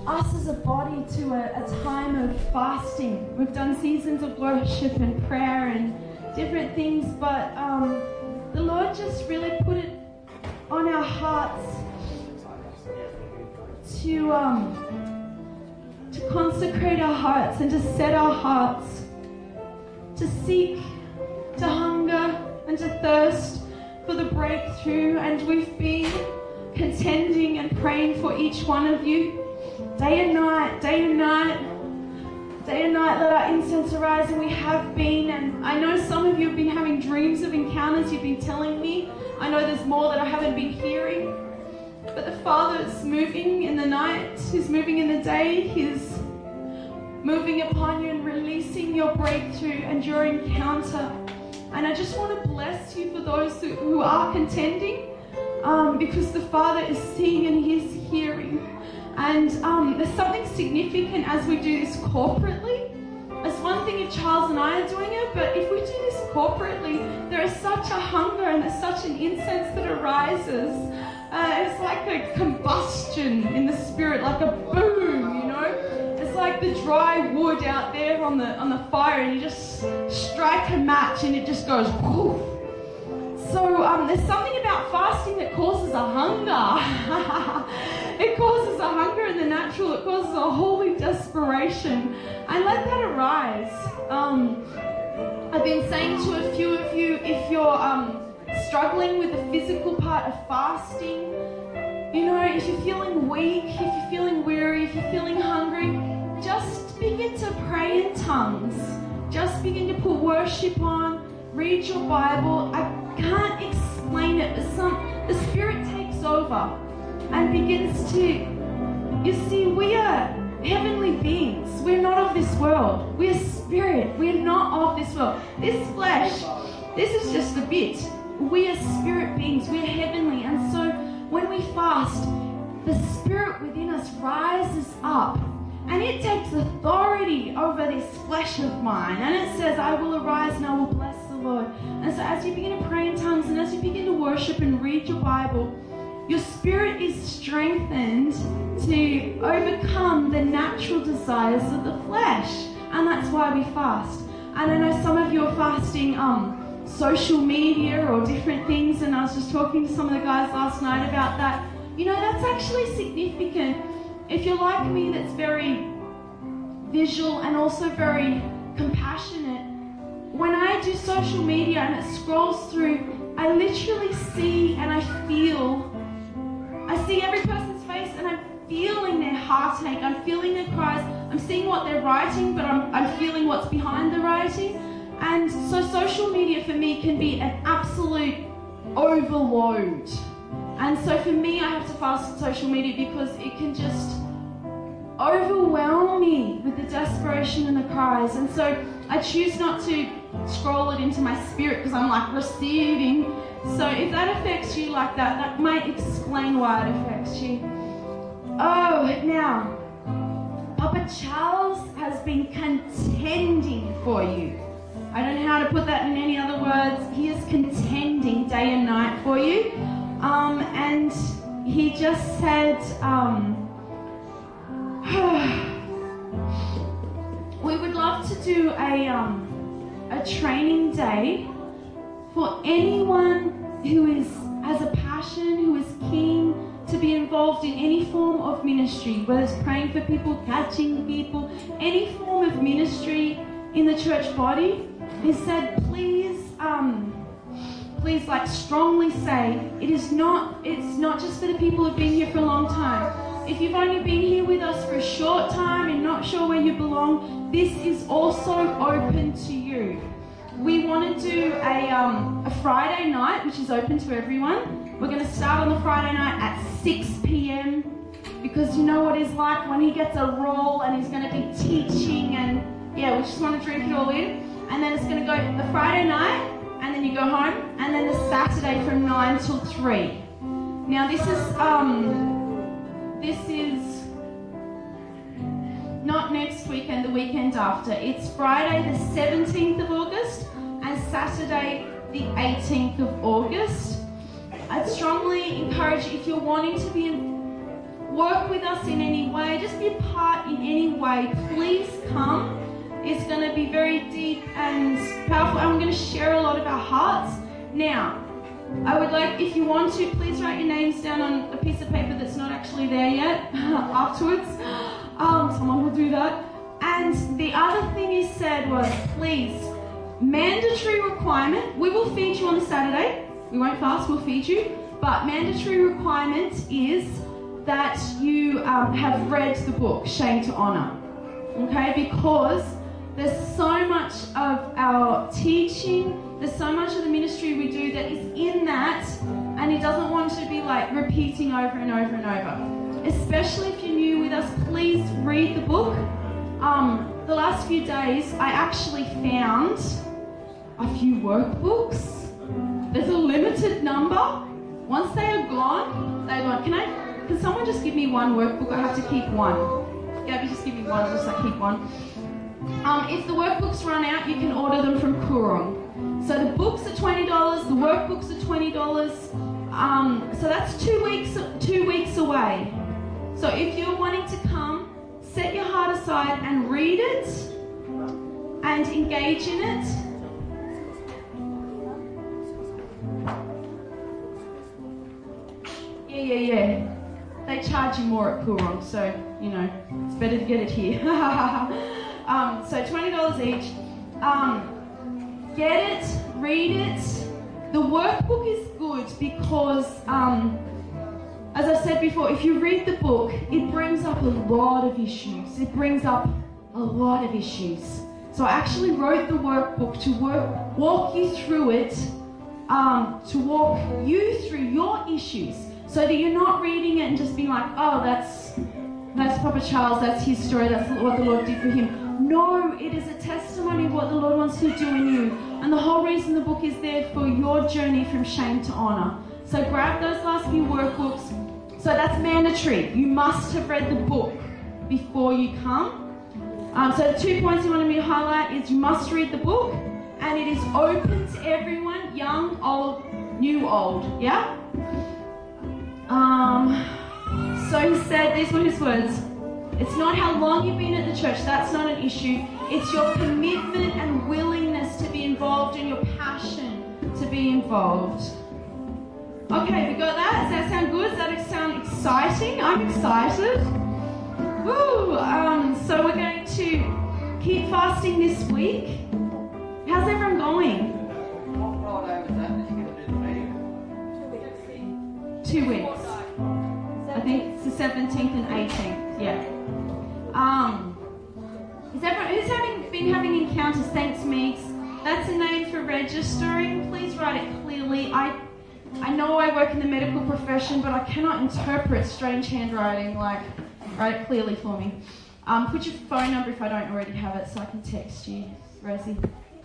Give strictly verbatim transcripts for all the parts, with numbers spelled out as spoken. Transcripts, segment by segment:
us as a body to a, a time of fasting. We've done seasons of worship and prayer and different things, but um, the Lord just really put it on our hearts to um, to consecrate our hearts and to set our hearts to seek, to hunger and to thirst for the breakthrough. And we've been contending and praying for each one of you day and night, day and night, day and night. Let our incense arise, and we have been. And I know some of you have been having dreams of encounters. You've been telling me. I know there's more that I haven't been hearing. But the Father is moving in the night. He's moving in the day. He's moving upon you and releasing your breakthrough and your encounter. And I just want to bless you for those who, who are contending, um, because the Father is seeing and He's hearing. And um, there's something significant as we do this corporately. It's one thing if Charles and I are doing it, but if we do this corporately, there is such a hunger and there's such an incense that arises. Uh, it's like a combustion in the spirit, like a boom, you know? It's like the dry wood out there on the on the fire, and you just strike a match and it just goes whoosh. So um, there's something about fasting that causes a hunger. It causes a hunger in the natural. It causes a holy desperation. And let that arise. Um, I've been saying to a few of you, if you're um, struggling with the physical part of fasting, you know, if you're feeling weak, if you're feeling weary, if you're feeling hungry, just begin to pray in tongues. Just begin to put worship on. Read your Bible. I can't explain it, but some the Spirit takes over and begins to, you see, we are heavenly beings. We're not of this world. We're spirit. We're not of this world. This flesh, this is just a bit. We are spirit beings. We're heavenly. And so when we fast, the Spirit within us rises up. And it takes authority over this flesh of mine. And it says, I will arise and I will bless the Lord. And so as you begin to pray in tongues and as you begin to worship and read your Bible, your spirit is strengthened to overcome the natural desires of the flesh. And that's why we fast. And I know some of you are fasting um, social media or different things. And I was just talking to some of the guys last night about that. You know, that's actually significant. If you're like me, that's very visual and also very compassionate, when I do social media and it scrolls through, I literally see and I feel, I see every person's face and I'm feeling their heartache, I'm feeling their cries, I'm seeing what they're writing, but I'm, I'm feeling what's behind the writing. And so social media for me can be an absolute overload. And so for me, I have to fast social media because it can just overwhelm me with the desperation and the cries. And so I choose not to scroll it into my spirit because I'm like receiving. So if that affects you like that, that might explain why it affects you. Oh, now, Papa Charles has been contending for you. I don't know how to put that in any other words. He is contending day and night for you. Um, and he just said, um, we would love to do a, um, a training day for anyone who is has a passion, who is keen to be involved in any form of ministry, whether it's praying for people, catching people, any form of ministry in the church body. He said, please, um, please, like, strongly say, it is not, it's not just for the people who've been here for a long time. If you've only been here with us for a short time and not sure where you belong, this is also open to you. We want to do a, um, a Friday night, which is open to everyone. We're going to start on the Friday night at six p.m. because you know what it's like when he gets a role and he's going to be teaching, and yeah, we just want to drink it all in. And then it's going to go the Friday night, and then you go home, and then the Saturday from nine till three. Now this is um, this is not next weekend, the weekend after. It's Friday the seventeenth of August and Saturday the eighteenth of August. I'd strongly encourage you, if you're wanting to be in, work with us in any way, just be a part in any way, please come. It's going to be very deep and powerful. I'm going to share a lot of our hearts. Now, I would like, if you want to, please write your names down on a piece of paper that's not actually there yet afterwards. Um, someone will do that. And the other thing he said was, please, mandatory requirement, we will feed you on the Saturday. We won't fast, we'll feed you. But mandatory requirement is that you um, have read the book, Shame to Honor. Okay, because there's so much of our teaching, there's so much of the ministry we do that is in that, and he doesn't want to be like repeating over and over and over. Especially if you're new with us, please read the book. Um, the last few days, I actually found a few workbooks. There's a limited number. Once they are gone, they're gone. Can I? Can someone just give me one workbook? I have to keep one. Gabby, just give me one, just like keep one. Um, if the workbooks run out, you can order them from Koorong. So the books are twenty dollars, the workbooks are twenty dollars. Um, so that's two weeks, two weeks away. So if you're wanting to come, set your heart aside and read it and engage in it. Yeah, yeah, yeah. They charge you more at Koorong, so, you know, it's better to get it here. um, so twenty dollars each. Um, get it, read it. The workbook is good because, um, as I said before, if you read the book, it brings up a lot of issues. It brings up a lot of issues. So I actually wrote the workbook to work, walk you through it, um, to walk you through your issues. So that you're not reading it and just being like, oh, that's that's Papa Charles, that's his story, that's what the Lord did for him. No, it is a testimony of what the Lord wants to do in you. And the whole reason the book is there for your journey from shame to honor. So grab those last few workbooks. So that's mandatory. You must have read the book before you come. Um, so the two points you wanted me to highlight is you must read the book, and it is open to everyone, young, old, new, old. Yeah? Um, so he said, these were his words, it's not how long you've been at the church, that's not an issue. It's your commitment and willingness to be involved and your passion to be involved. Okay, we got that? Does that sound good? Does that sound exciting? I'm excited. Woo! Um, so we're going to keep fasting this week. How's everyone going? What Friday was that that you're going to do the meeting? Two weeks. I think it's the seventeenth and eighteenth. Yeah. Um, is everyone who's having been having encounters? Thanks, Meeks. That's a name for registering. Please write it clearly. I I know I work in the medical profession, but I cannot interpret strange handwriting. Like, write it clearly for me. Um, put your phone number if I don't already have it, so I can text you, Rosie.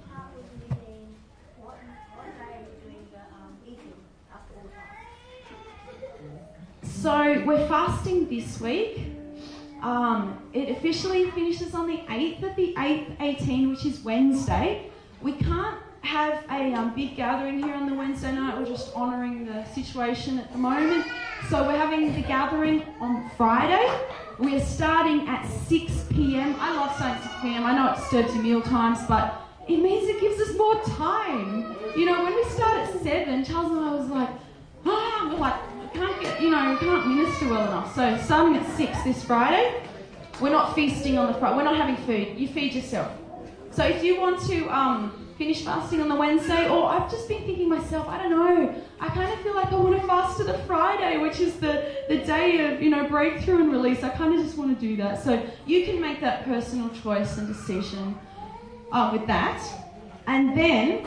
So we're fasting this week. Um, it officially finishes on the eighth of the eighth, eighteen, which is Wednesday. We can't have a um, big gathering here on the Wednesday night. We're just honouring the situation at the moment. So we're having the gathering on Friday. We're starting at six p.m. I love starting at six p.m. I know it disturbs your meal times, but it means it gives us more time. You know, when we start at seven, Charles and I was like, ah, we're like, can't get, you know, can't minister well enough. So starting at six this Friday, we're not feasting on the Friday. We're not having food. You feed yourself. So if you want to um, finish fasting on the Wednesday, or I've just been thinking myself, I don't know, I kind of feel like I want to fast to the Friday, which is the, the day of, you know, breakthrough and release. I kind of just want to do that. So you can make that personal choice and decision uh, with that. And then,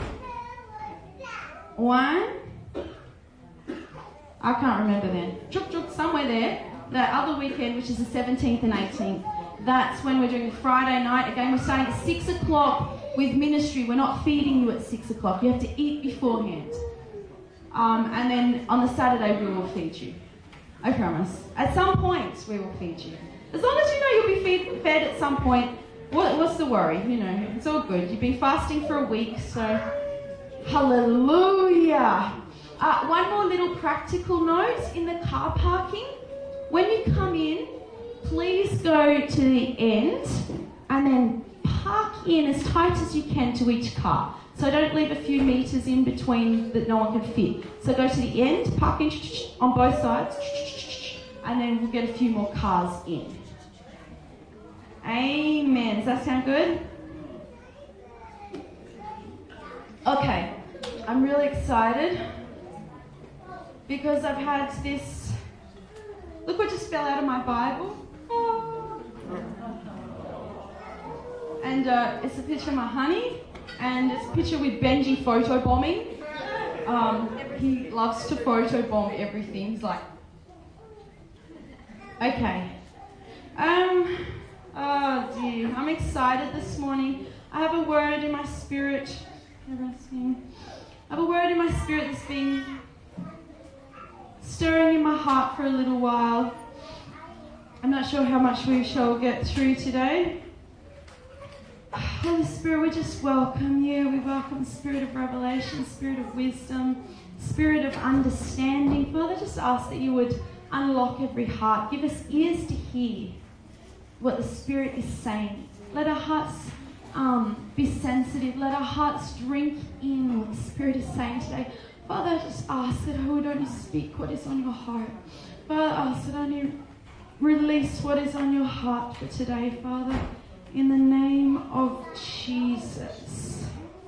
one, I can't remember then. Chuk chuk, somewhere there. That other weekend, which is the seventeenth and eighteenth. That's when we're doing the Friday night. Again, we're starting at six o'clock with ministry. We're not feeding you at six o'clock. You have to eat beforehand. Um, and then on the Saturday, we will feed you. I promise. At some point, we will feed you. As long as you know you'll be feed, fed at some point, what, what's the worry? You know, it's all good. You've been fasting for a week, so hallelujah. Uh, one more little practical note in the car parking. When you come in, please go to the end and then park in as tight as you can to each car. So don't leave a few metres in between that no one can fit. So go to the end, park in on both sides, and then we'll get a few more cars in. Amen. Does that sound good? Okay, I'm really excited because I've had this. Look what just fell out of my Bible. Oh. And uh, it's a picture of my honey, and it's a picture with Benji photobombing. Um, he loves to photobomb everything. He's like, okay. Um, oh dear, I'm excited this morning. I have a word in my spirit. I have a word in my spirit that's been stirring in my heart for a little while. I'm not sure how much we shall get through today. Holy Spirit, we just welcome you. We welcome the spirit of revelation, spirit of wisdom, spirit of understanding. Father, just ask that you would unlock every heart. Give us ears to hear what the Spirit is saying. Let our hearts um, be sensitive. Let our hearts drink in what the Spirit is saying today. Father, I just ask that I would only speak what is on your heart. Father, I ask that I only release what is on your heart for today, Father, in the name of Jesus.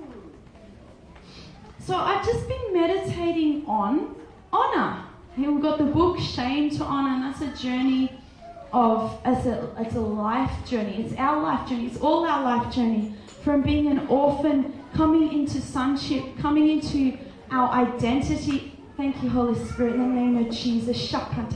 So I've just been meditating on honor. Here we've got the book Shame to Honor, and that's a journey of, as a, it's a life journey. It's our life journey. It's all our life journey. From being an orphan, coming into sonship, coming into our identity. Thank you, Holy Spirit, in the name of Jesus.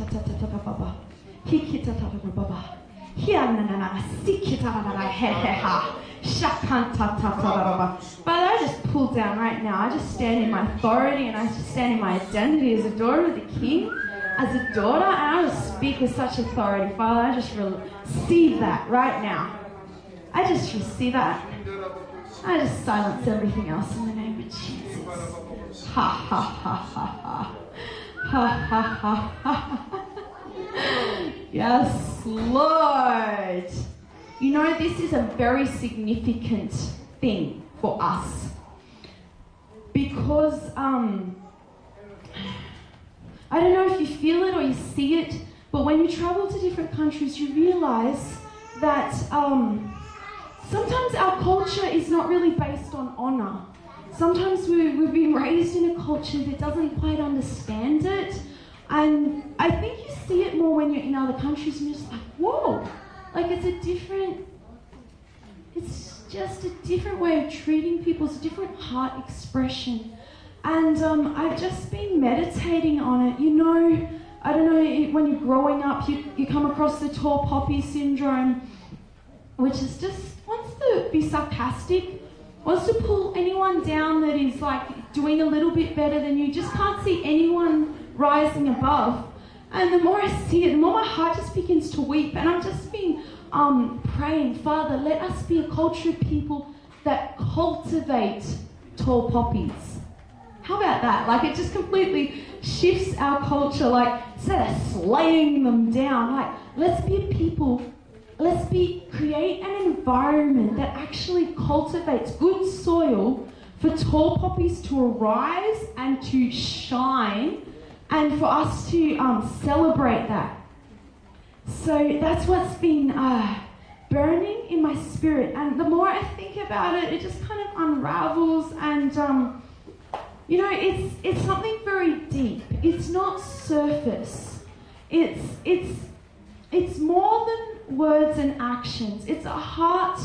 But I just pull down right now. I just stand in my authority, and I just stand in my identity as a daughter of the King, as a daughter, and I just speak with such authority. Father, I just receive that right now. I just receive that. I just silence everything else in the name of Jesus. Ha ha ha ha ha. Ha ha ha ha. Yes, Lord. You know, this is a very significant thing for us. Because, um, I don't know if you feel it or you see it, but when you travel to different countries, you realize that um, sometimes our culture is not really based on honor. Sometimes we, we've been raised in a culture that doesn't quite understand it. And I think you see it more when you're in other countries and you're just like, whoa, like it's a different, it's just a different way of treating people. It's a different heart expression. And um, I've just been meditating on it. You know, I don't know, when you're growing up, you, you come across the tall poppy syndrome, which is just, wants to be sarcastic, wants to pull anyone down that is like doing a little bit better than you. Just can't see anyone rising above. And the more I see it, the more my heart just begins to weep. And I've just been um, praying, Father, let us be a culture of people that cultivate tall poppies. How about that? Like, it just completely shifts our culture. Like, instead of slaying them down, like, let's be a people, let's be, create an environment that actually cultivates good soil for tall poppies to arise and to shine, and for us to um, celebrate that. So that's what's been uh, burning in my spirit. And the more I think about it, it just kind of unravels. And, um, you know, it's it's something very deep. It's not surface. It's, it's, it's more than words and actions. It's a heart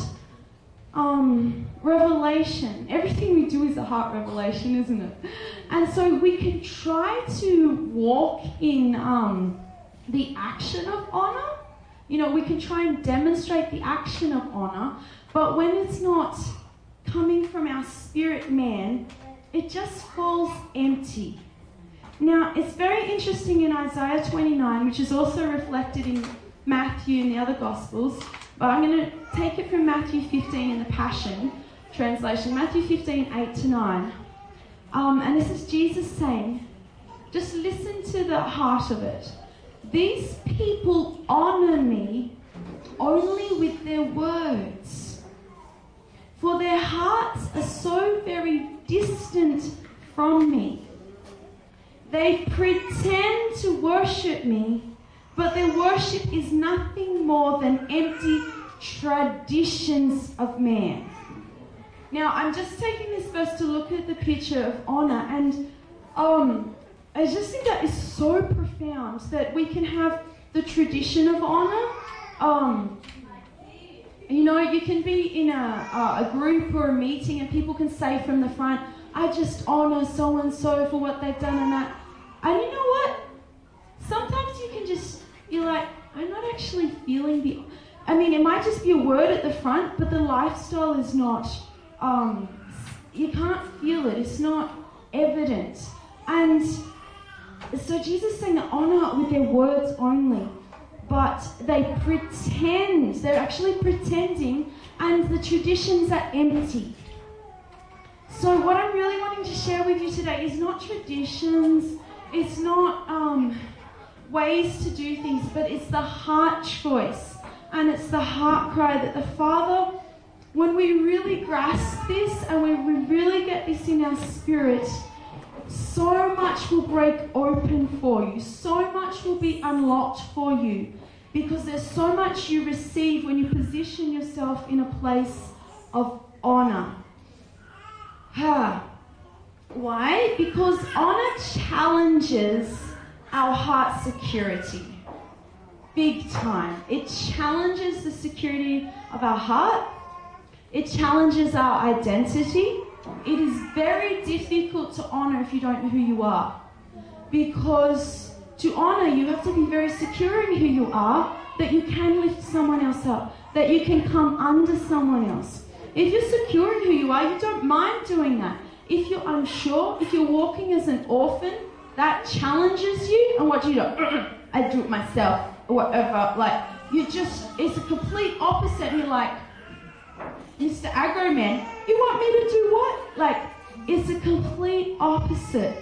um, revelation. Everything we do is a heart revelation, isn't it? And so we can try to walk in um, the action of honor. You know, we can try and demonstrate the action of honor, but when it's not coming from our spirit man, it just falls empty. Now, it's very interesting in Isaiah twenty-nine, which is also reflected in Matthew and the other Gospels, but I'm going to take it from Matthew fifteen in the Passion Translation, Matthew fifteen, eight to nine. Um, and this is Jesus saying, just listen to the heart of it. these people honor me only with their words, for their hearts are so very distant from me. They pretend to worship me, but their worship is nothing more than empty traditions of man. Now, I'm just taking this verse to look at the picture of honor, and um, I just think that is so profound that we can have the tradition of honor. Um, you know, you can be in a, a, a group or a meeting and people can say from the front, I just honor so-and-so for what they've done and that. And you know what? Sometimes you can just, you're like, I'm not actually feeling the, I mean, it might just be a word at the front, but the lifestyle is not, um, you can't feel it. It's not evident. And so Jesus is saying that honor with their words only, but they pretend, they're actually pretending, and the traditions are empty. So what I'm really wanting to share with you today is not traditions, it's not um, ways to do things, but it's the heart choice, and it's the heart cry that the Father, when we really grasp this and when we really get this in our spirit, so much will break open for you. So much will be unlocked for you. Because there's so much you receive when you position yourself in a place of honor. Ah. Why? Because honor challenges our heart security. Big time. It challenges the security of our heart. It challenges our identity. It is very difficult to honor if you don't know who you are. Because to honor, you have to be very secure in who you are, that you can lift someone else up, that you can come under someone else. If you're secure in who you are, you don't mind doing that. If you're unsure, if you're walking as an orphan, that challenges you, and what do you do? I do it myself, or whatever. Like, you just, it's a complete opposite. You're like, Mister Aggro Man, you want me to do what? Like, it's a complete opposite.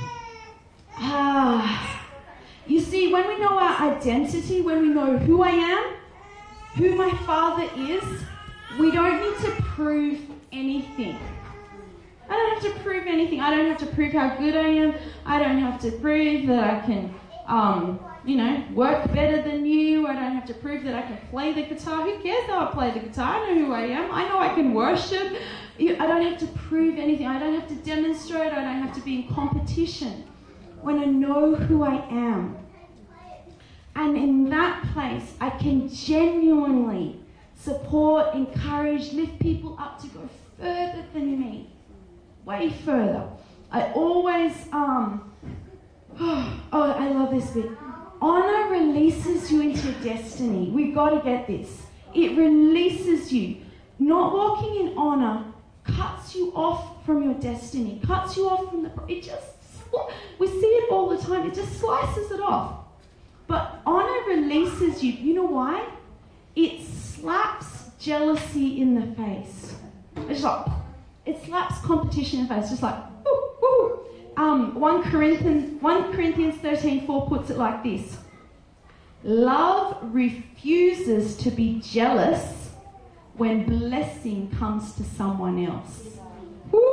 Ah. You see, when we know our identity, when we know who I am, who my Father is, we don't need to prove anything. I don't have to prove anything. I don't have to prove how good I am. I don't have to prove that I can, um, you know, work better than you. I don't have to prove that I can play the guitar. Who cares how I play the guitar? I know who I am. I know I can worship. I don't have to prove anything. I don't have to demonstrate. I don't have to be in competition. When I know who I am. And in that place, I can genuinely support, encourage, lift people up to go further than me. Way further. I always, um, oh, I love this bit. Honor releases you into your destiny. We've got to get this. It releases you. Not walking in honor cuts you off from your destiny, cuts you off from the, it just, we see it all the time, it just slices it off. But honor releases you. You know why? It slaps jealousy in the face. It's like, it slaps competition in the face, just like, woo, woo. Um, First Corinthians, First Corinthians thirteen four puts it like this. Love refuses to be jealous when blessing comes to someone else. Woo!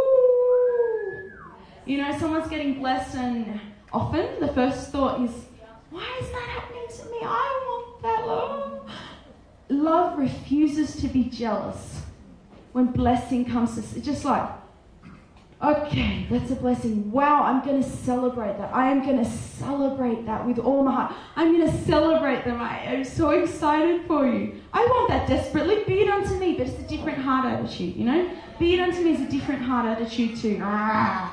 You know, someone's getting blessed and often the first thought is, why is that happening to me? I want that love. Love refuses to be jealous when blessing comes to, it's just like, okay, that's a blessing. Wow, I'm going to celebrate that. I am going to celebrate that with all my heart. I'm going to celebrate them. I am so excited for you. I want that desperately. Be it unto me, but it's a different heart attitude, you know? Be it unto me is a different heart attitude too. Ah.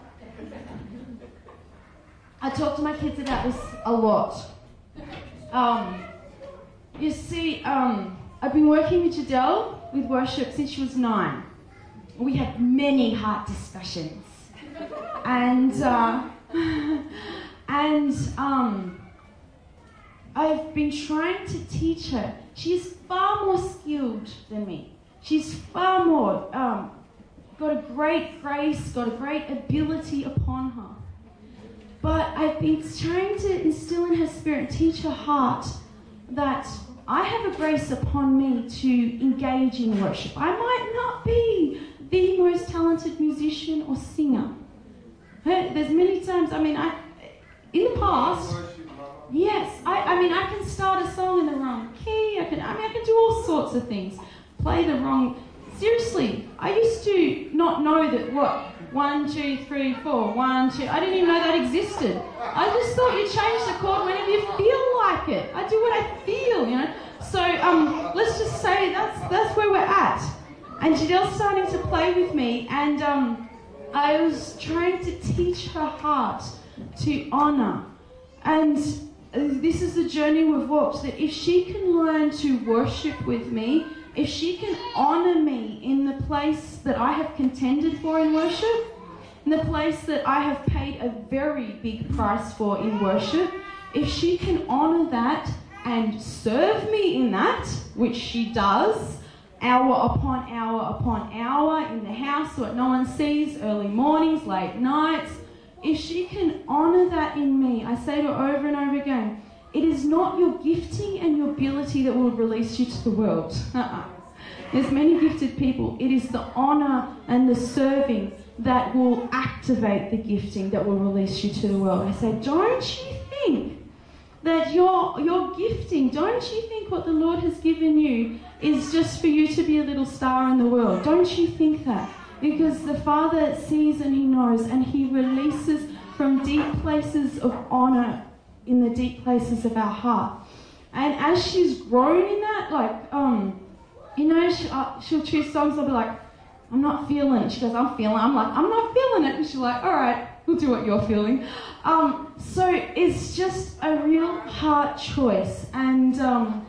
I talk to my kids about this a lot. Um, you see, um, I've been working with Jadelle with worship since she was nine. We have many heart discussions. And, uh, and um, I've been trying to teach her. She's far more skilled than me. She's far more, um, got a great grace, got a great ability upon her. but I've been trying to instill in her spirit, teach her heart that I have a grace upon me to engage in worship. I might not be the most talented musician or singer. There's many times, I mean, I in the past, yes, I, I mean, I can start a song in the wrong key. I can, I mean, I can do all sorts of things. Play the wrong. Seriously, I used to not know that what one, two, three, four, one, two. I didn't even know that existed. I just thought you change the chord whenever you feel like it. I do what I feel, you know. So um, let's just say that's that's where we're at. And Janelle's starting to play with me, and um, I was trying to teach her heart to honour. And this is the journey we've walked, that if she can learn to worship with me, if she can honour me in the place that I have contended for in worship, in the place that I have paid a very big price for in worship, if she can honour that and serve me in that, which she does, hour upon hour upon hour in the house so that no one sees, early mornings, late nights, if she can honour that in me, I say to her over and over again, it is not your gifting and your ability that will release you to the world. Uh-uh. There's many gifted people. It is the honour and the serving that will activate the gifting that will release you to the world. I say, don't you think that your, your gifting, don't you think what the Lord has given you is just for you to be a little star in the world? Don't you think that? Because the Father sees and He knows, and He releases from deep places of honour in the deep places of our heart. And as she's grown in that, like, um, you know, she, uh, she'll choose songs, I'll be like, I'm not feeling it. She goes, I'm feeling it. I'm like, I'm not feeling it. And she's like, all right, we'll do what you're feeling. Um, so it's just a real heart choice. And um,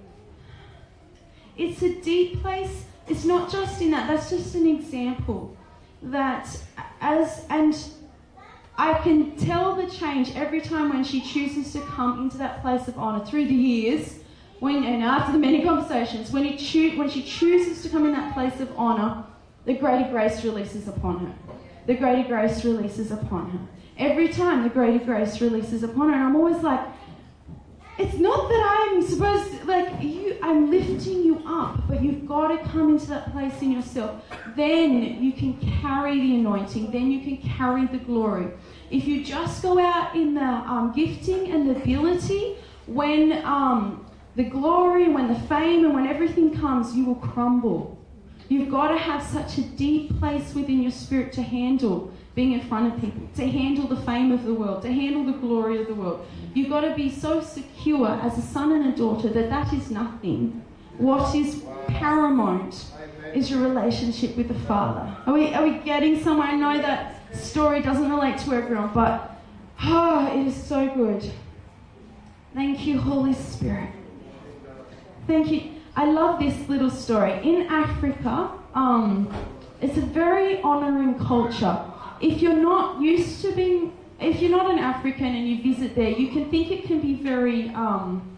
it's a deep place. It's not just in that. That's just an example. That as, and I can tell the change every time when she chooses to come into that place of honour through the years, when and after the many conversations, when, he choo- when she chooses to come in that place of honour, the greater grace releases upon her. The greater grace releases upon her. Every time the greater grace releases upon her, and I'm always like, it's not that I'm supposed to, like, you, I'm lifting you up, but you've got to come into that place in yourself. Then you can carry the anointing. Then you can carry the glory. If you just go out in the um, gifting and the ability, when um, the glory, when the fame, and when everything comes, you will crumble. You've got to have such a deep place within your spirit to handle being in front of people, to handle the fame of the world, to handle the glory of the world. You've got to be so secure as a son and a daughter that that is nothing. What is paramount is your relationship with the Father. Are we, are we getting somewhere? I know that story doesn't relate to everyone, but oh, it is so good. Thank you, Holy Spirit. Thank you. I love this little story. In Africa, um, it's a very honouring culture. If you're not used to being, if you're not an African and you visit there, you can think it can be very, um,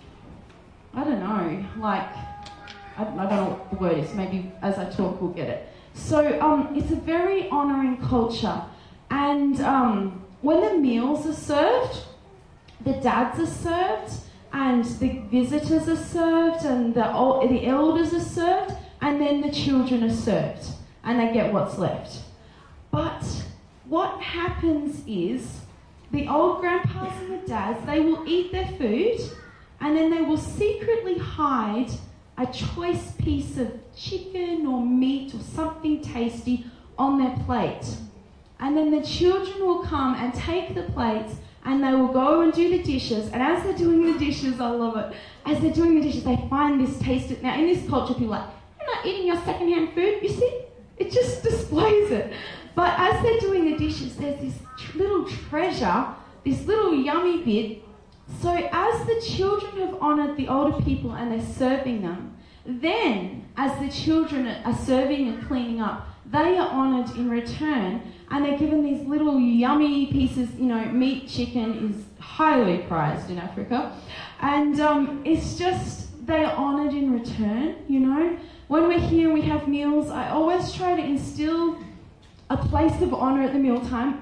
I don't know, like, I, I don't know what the word is. Maybe as I talk we'll get it. So um, it's a very honouring culture. And um, when the meals are served, the dads are served, and the visitors are served, and the, the elders are served, and then the children are served, and they get what's left. But what happens is the old grandpas and the dads, they will eat their food, and then they will secretly hide a choice piece of chicken or meat or something tasty on their plate. And then the children will come and take the plates, and they will go and do the dishes. And as they're doing the dishes, I love it, as they're doing the dishes, they find this taste. Now, in this culture, people are like, you're not eating your secondhand food, you see? It just displays it. But as they're doing the dishes, there's this tr- little treasure, this little yummy bit. So as the children have honoured the older people and they're serving them, then as the children are serving and cleaning up, they are honoured in return, and they're given these little yummy pieces. You know, meat, chicken is highly prized in Africa. And um, it's just, they are honoured in return, you know. When we're here and we have meals, I always try to instill a place of honour at the mealtime, which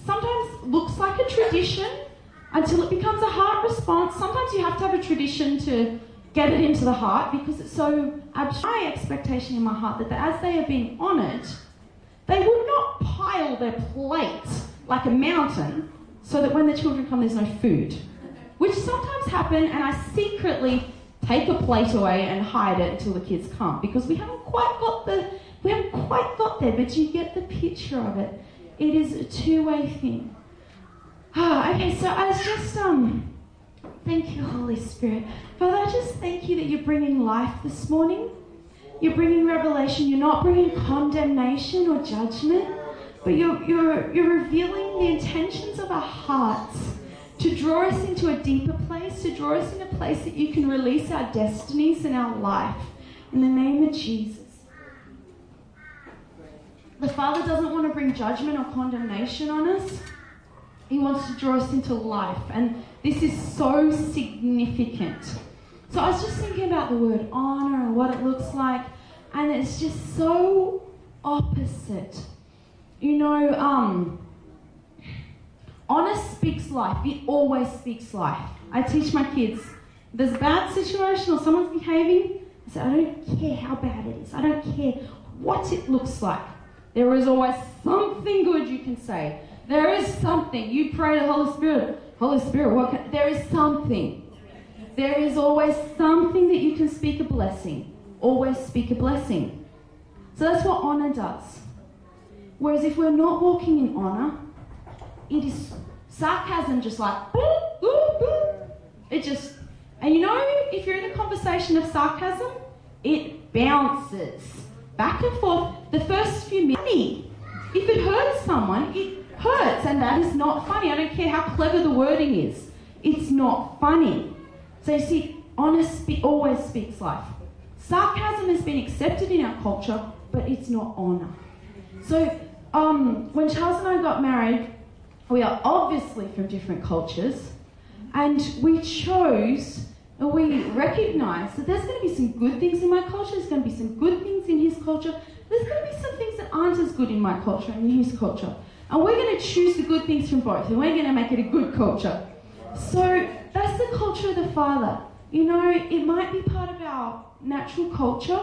sometimes looks like a tradition until it becomes a heart response. Sometimes you have to have a tradition to get it into the heart because it's so abstract. My expectation in my heart that as they are being honoured, they would not pile their plate like a mountain so that when the children come there's no food, which sometimes happen, and I secretly take a plate away and hide it until the kids come because we haven't quite got the we haven't quite got there, but you get the picture of it. It is a two-way thing. Ah, okay, so I was just um thank you, Holy Spirit. Father, I just thank you that you're bringing life this morning. You're bringing revelation. You're not bringing condemnation or judgment, but you're you're you're revealing the intentions of our hearts to draw us into a deeper place, to draw us in a place that you can release our destinies and our life. In the name of Jesus. The Father doesn't want to bring judgment or condemnation on us. He wants to draw us into life. And this is so significant. So I was just thinking about the word honor and what it looks like. And it's just so opposite. You know, um... honor speaks life. It always speaks life. I teach my kids, there's a bad situation or someone's behaving, I say, I don't care how bad it is. I don't care what it looks like. There is always something good you can say. There is something. You pray to the Holy Spirit. Holy Spirit, what can... There is something. There is always something that you can speak a blessing. Always speak a blessing. So that's what honor does. Whereas if we're not walking in honor, it is sarcasm, just like, boop, boop, boop. It just, and you know, if you're in a conversation of sarcasm, it bounces back and forth. The first few minutes, if it hurts someone, it hurts, and that is not funny. I don't care how clever the wording is. It's not funny. So you see, honor spe- always speaks life. Sarcasm has been accepted in our culture, but it's not honor. So um, when Charles and I got married, we are obviously from different cultures, and we chose, and we recognise that there's going to be some good things in my culture, there's going to be some good things in his culture, there's going to be some things that aren't as good in my culture and in his culture. And we're going to choose the good things from both, and we're going to make it a good culture. So that's the culture of the Father. You know, it might be part of our natural culture,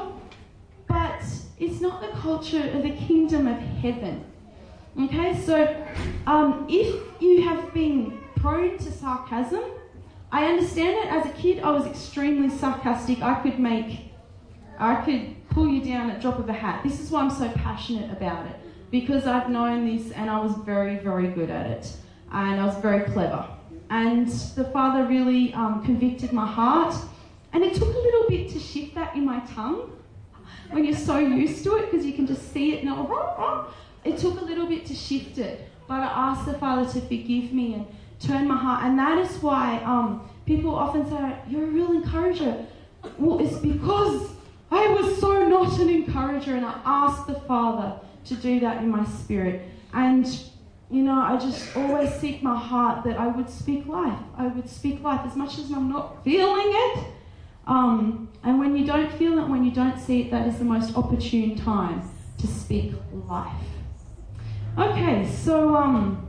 but it's not the culture of the kingdom of heaven. Okay, so um, if you have been prone to sarcasm, I understand it. As a kid, I was extremely sarcastic. I could make, I could pull you down at the drop of a hat. This is why I'm so passionate about it, because I've known this and I was very, very good at it. And I was very clever. And the Father really um, convicted my heart. And it took a little bit to shift that in my tongue when you're so used to it, because you can just see it now. Rah, rah. It took a little bit to shift it, but I asked the Father to forgive me and turn my heart. And that is why um, people often say, you're a real encourager. Well, it's because I was so not an encourager, and I asked the Father to do that in my spirit. And, you know, I just always seek my heart that I would speak life. I would speak life as much as I'm not feeling it. Um, and when you don't feel it, when you don't see it, that is the most opportune time to speak life. Okay, so, um,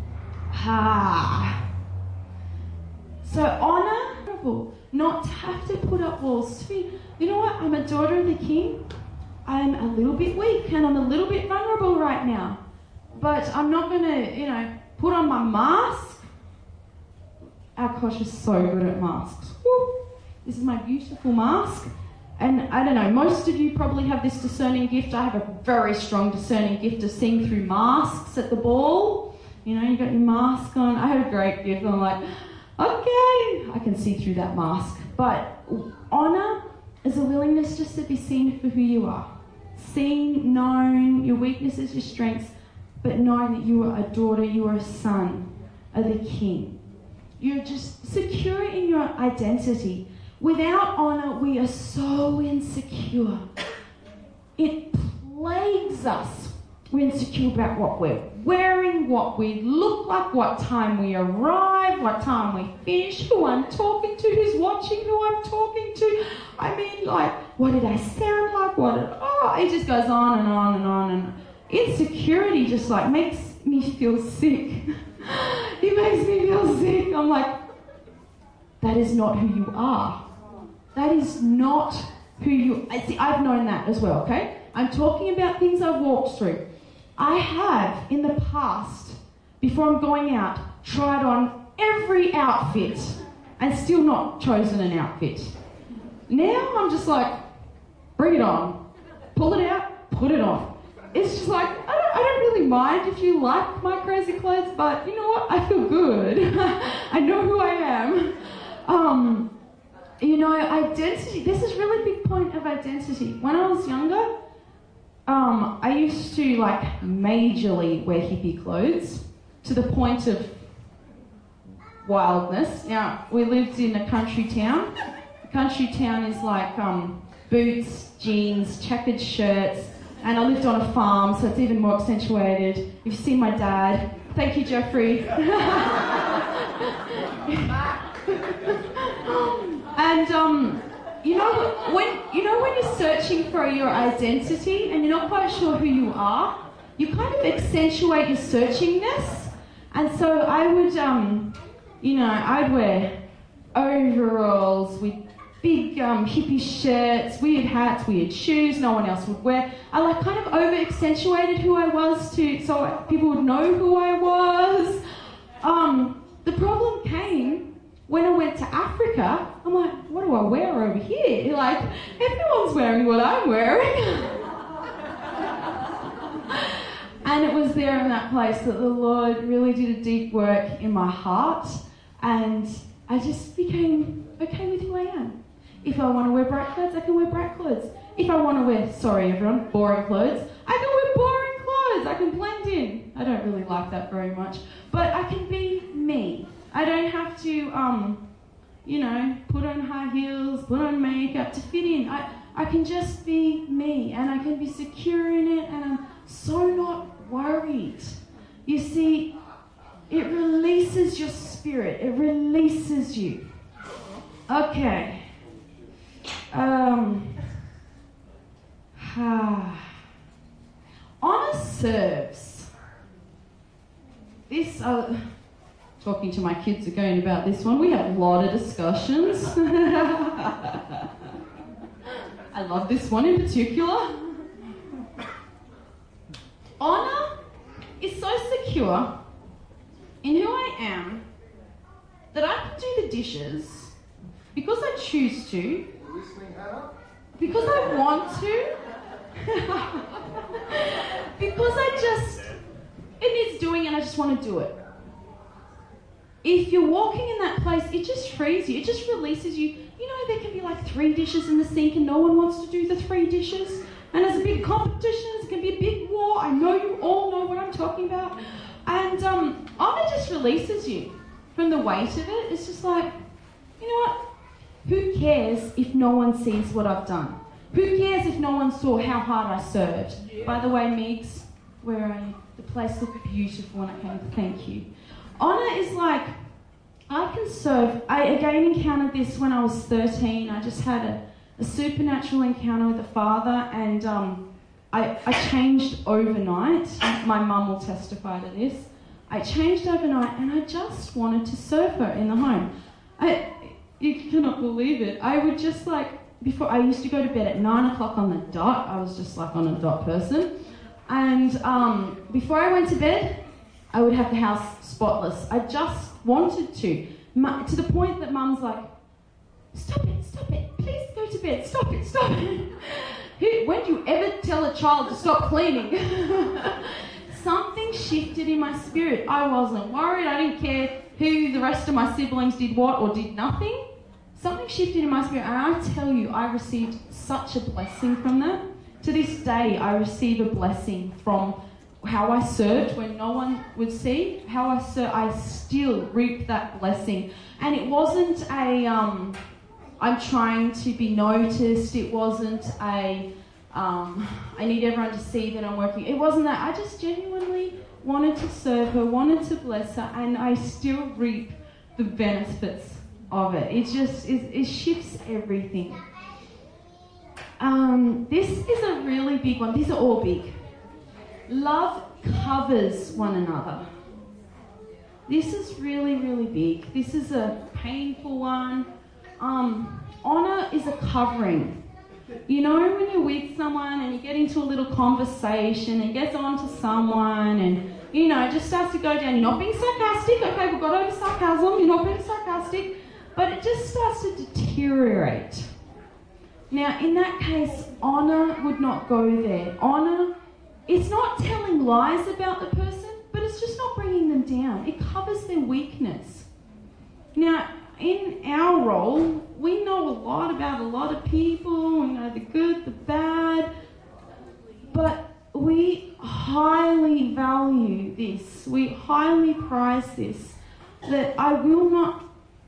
ah, so honor, not to have to put up walls. To be, you know what, I'm a daughter of the King. I'm a little bit weak and I'm a little bit vulnerable right now. But I'm not going to, you know, put on my mask. Our culture is so good at masks. Woo. This is my beautiful mask. And I don't know, most of you probably have this discerning gift. I have a very strong discerning gift of seeing through masks at the ball. You know, you got your mask on. I have a great gift. I'm like, okay, I can see through that mask. But honour is a willingness just to be seen for who you are. Seen, known, your weaknesses, your strengths, but knowing that you are a daughter, you are a son of the King. You're just secure in your identity. Without honour, we are so insecure. It plagues us. We're insecure about what we're wearing, what we look like, what time we arrive, what time we finish, who I'm talking to, who's watching who I'm talking to. I mean, like, what did I sound like? What did, oh, it just goes on and on and on. And insecurity just like makes me feel sick. He makes me feel sick. I'm like, that is not who you are. That is not who you... I see, I've known that as well, okay? I'm talking about things I've walked through. I have, in the past, before I'm going out, tried on every outfit and still not chosen an outfit. Now I'm just like, bring it on. Pull it out, put it on. It's just like, I don't, I don't really mind if you like my crazy clothes, but you know what? I feel good. I know who I am. Um, you know, identity. This is a really big point of identity. When I was younger, um, I used to like majorly wear hippie clothes to the point of wildness. Now, we lived in a country town. A country town is like um, boots, jeans, checkered shirts, and I lived on a farm, so it's even more accentuated. If you see my dad, thank you, Jeffrey. And um, you know when you know when you're searching for your identity and you're not quite sure who you are, you kind of accentuate your searchingness. And so I would, um, you know, I'd wear overalls with big um, hippie shirts, weird hats, weird shoes no one else would wear. I like kind of over accentuated who I was to so people would know who I was. Um, the problem came when I went to Africa. I'm like, what do I wear over here? Like, everyone's wearing what I'm wearing. And it was there in that place that the Lord really did a deep work in my heart, and I just became okay with who I am. If I want to wear bright clothes, I can wear bright clothes. If I want to wear, sorry everyone, boring clothes, I can wear boring clothes. I can blend in. I don't really like that very much, but I can be me. I don't have to, um, you know, put on high heels, put on makeup to fit in. I, I can just be me, and I can be secure in it, and I'm so not worried. You see, it releases your spirit. It releases you. Okay. Um. Ah. Honor serves. This, uh, talking to my kids again about this one, we have a lot of discussions. I love this one in particular. Honor is so secure in who I am that I can do the dishes because I choose to, because I want to, because I just, it needs doing and I just want to do it. If you're walking in that place, it just frees you, it just releases you. You know, there can be like three dishes in the sink and no one wants to do the three dishes. And there's a big competition, it can be a big war. I know you all know what I'm talking about. And um, honor just releases you from the weight of it. It's just like, you know what? Who cares if no one sees what I've done? Who cares if no one saw how hard I served? Yeah. By the way, Meeks, where are you? The place looked beautiful when I came. Thank you. Honor is like, I can serve. I again encountered this when I was thirteen. I just had a, a supernatural encounter with the Father, and um, I, I changed overnight. My mum will testify to this. I changed overnight, and I just wanted to serve her in the home. I, you cannot believe it. I would just like, before, I used to go to bed at nine o'clock on the dot. I was just like on a dot person. And um, before I went to bed, I would have the house spotless. I just wanted to. To the point that Mum's like, stop it, stop it, please go to bed, stop it, stop it. When do you ever tell a child to stop cleaning? Something shifted in my spirit. I wasn't worried. I didn't care who the rest of my siblings did what or did nothing. Something shifted in my spirit, and I tell you, I received such a blessing from that. To this day, I receive a blessing from how I served when no one would see. How I served, I still reap that blessing. And it wasn't a, um, I'm trying to be noticed. It wasn't a, um, I need everyone to see that I'm working. It wasn't that. I just genuinely wanted to serve her, wanted to bless her, and I still reap the benefits of it. It just, it, it shifts everything. Um, this is a really big one. These are all big. Love covers one another. This is really, really big. This is a painful one. Um, honour is a covering. You know, when you're with someone and you get into a little conversation and gets on to someone and, you know, it just starts to go down. You're not being sarcastic. Okay, we've got over sarcasm. You're not being sarcastic. But it just starts to deteriorate. Now, in that case, honour would not go there. Honour, it's not telling lies about the person, but it's just not bringing them down. It covers their weakness. Now, in our role, we know a lot about a lot of people. We know the good, the bad. But we highly value this. We highly prize this. That I will not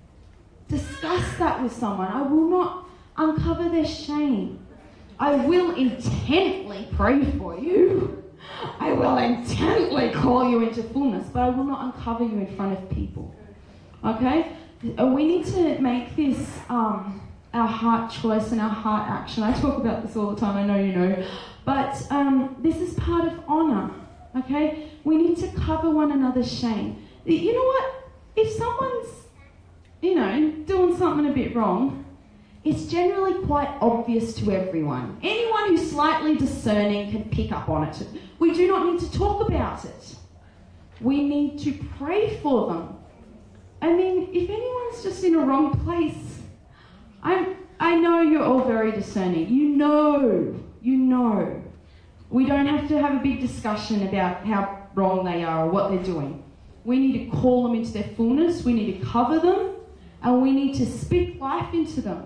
discuss that with someone. I will not uncover their shame. I will intently pray for you. I will intently call you into fullness, but I will not uncover you in front of people. Okay? We need to make this um, our heart choice and our heart action. I talk about this all the time, I know you know. But um, this is part of honour. Okay? We need to cover one another's shame. You know what? If someone's, you know, doing something a bit wrong, it's generally quite obvious to everyone. Anyone who's slightly discerning can pick up on it. We do not need to talk about it. We need to pray for them. I mean, if anyone's just in a wrong place, I'm, I know you're all very discerning. You know, you know. We don't have to have a big discussion about how wrong they are or what they're doing. We need to call them into their fullness. We need to cover them. And we need to speak life into them.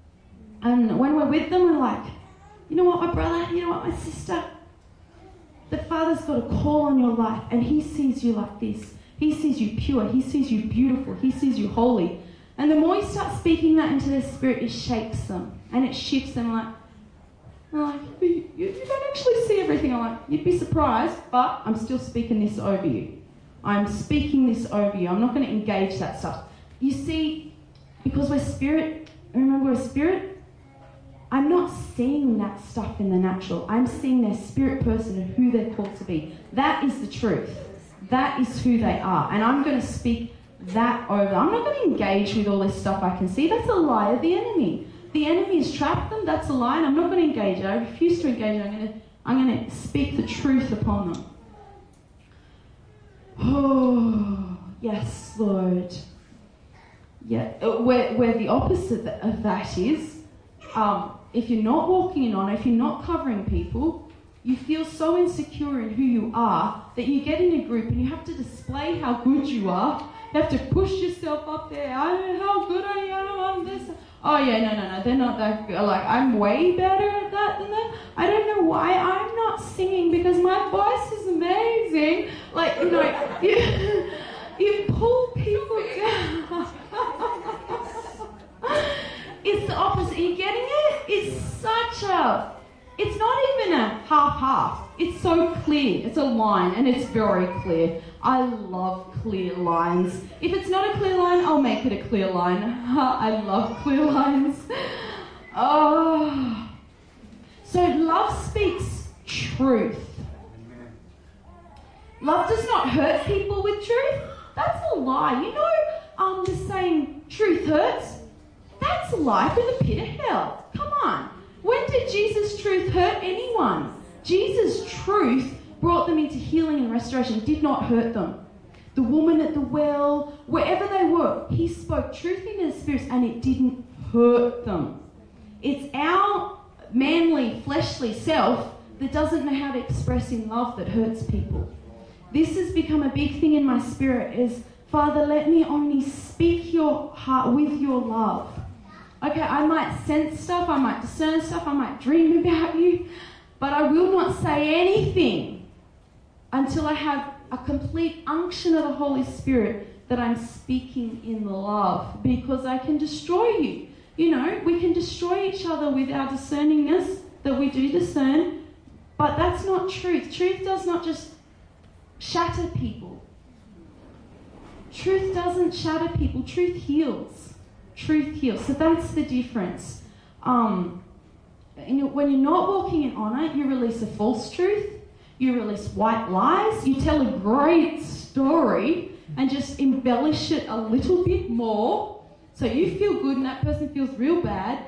And when we're with them, we're like, you know what, my brother, you know what, my sister, the Father's got a call on your life and He sees you like this. He sees you pure. He sees you beautiful. He sees you holy. And the more you start speaking that into their spirit, it shapes them and it shifts them. Like, like you, you, you don't actually see everything. I'm like, you'd be surprised, but I'm still speaking this over you. I'm speaking this over you. I'm not going to engage that stuff. You see, because we're spirit, remember we're spirit, I'm not seeing that stuff in the natural. I'm seeing their spirit person and who they're called to be. That is the truth. That is who they are. And I'm going to speak that over. I'm not going to engage with all this stuff I can see. That's a lie of the enemy. The enemy has trapped them. That's a lie. And I'm not going to engage it. I refuse to engage it. I'm going to, I'm going to speak the truth upon them. Oh, yes, Lord. Yeah, where, where the opposite of that is, um, if you're not walking in honour, if you're not covering people, you feel so insecure in who you are that you get in a group and you have to display how good you are. You have to push yourself up there. I don't know how good I am. I'm this. Oh yeah, no, no, no. They're not that good. Like, I'm way better at that than them. I don't know why I'm not singing because my voice is amazing. Like, you know, you, you pull people down. It's the opposite. Are you getting it? It's such a... It's not even a half-half. It's so clear. It's a line, and it's very clear. I love clear lines. If it's not a clear line, I'll make it a clear line. I love clear lines. Oh. So love speaks truth. Love does not hurt people with truth. That's a lie. You know, um, the saying, truth hurts? That's a lie from the pit of hell. Come on. When did Jesus' truth hurt anyone? Jesus' truth brought them into healing and restoration. It did not hurt them. The woman at the well, wherever they were, he spoke truth into their spirits and it didn't hurt them. It's our manly, fleshly self that doesn't know how to express in love that hurts people. This has become a big thing in my spirit is, Father, let me only speak your heart with your love. Okay, I might sense stuff, I might discern stuff, I might dream about you, but I will not say anything until I have a complete unction of the Holy Spirit that I'm speaking in love, because I can destroy you. You know, we can destroy each other with our discerningness that we do discern, but that's not truth. Truth does not just shatter people. Truth doesn't shatter people. Truth heals. Truth heals. So that's the difference. Um, when you're not walking in honour, you release a false truth. you release white lies, you tell a great story and just embellish it a little bit more so you feel good and that person feels real bad.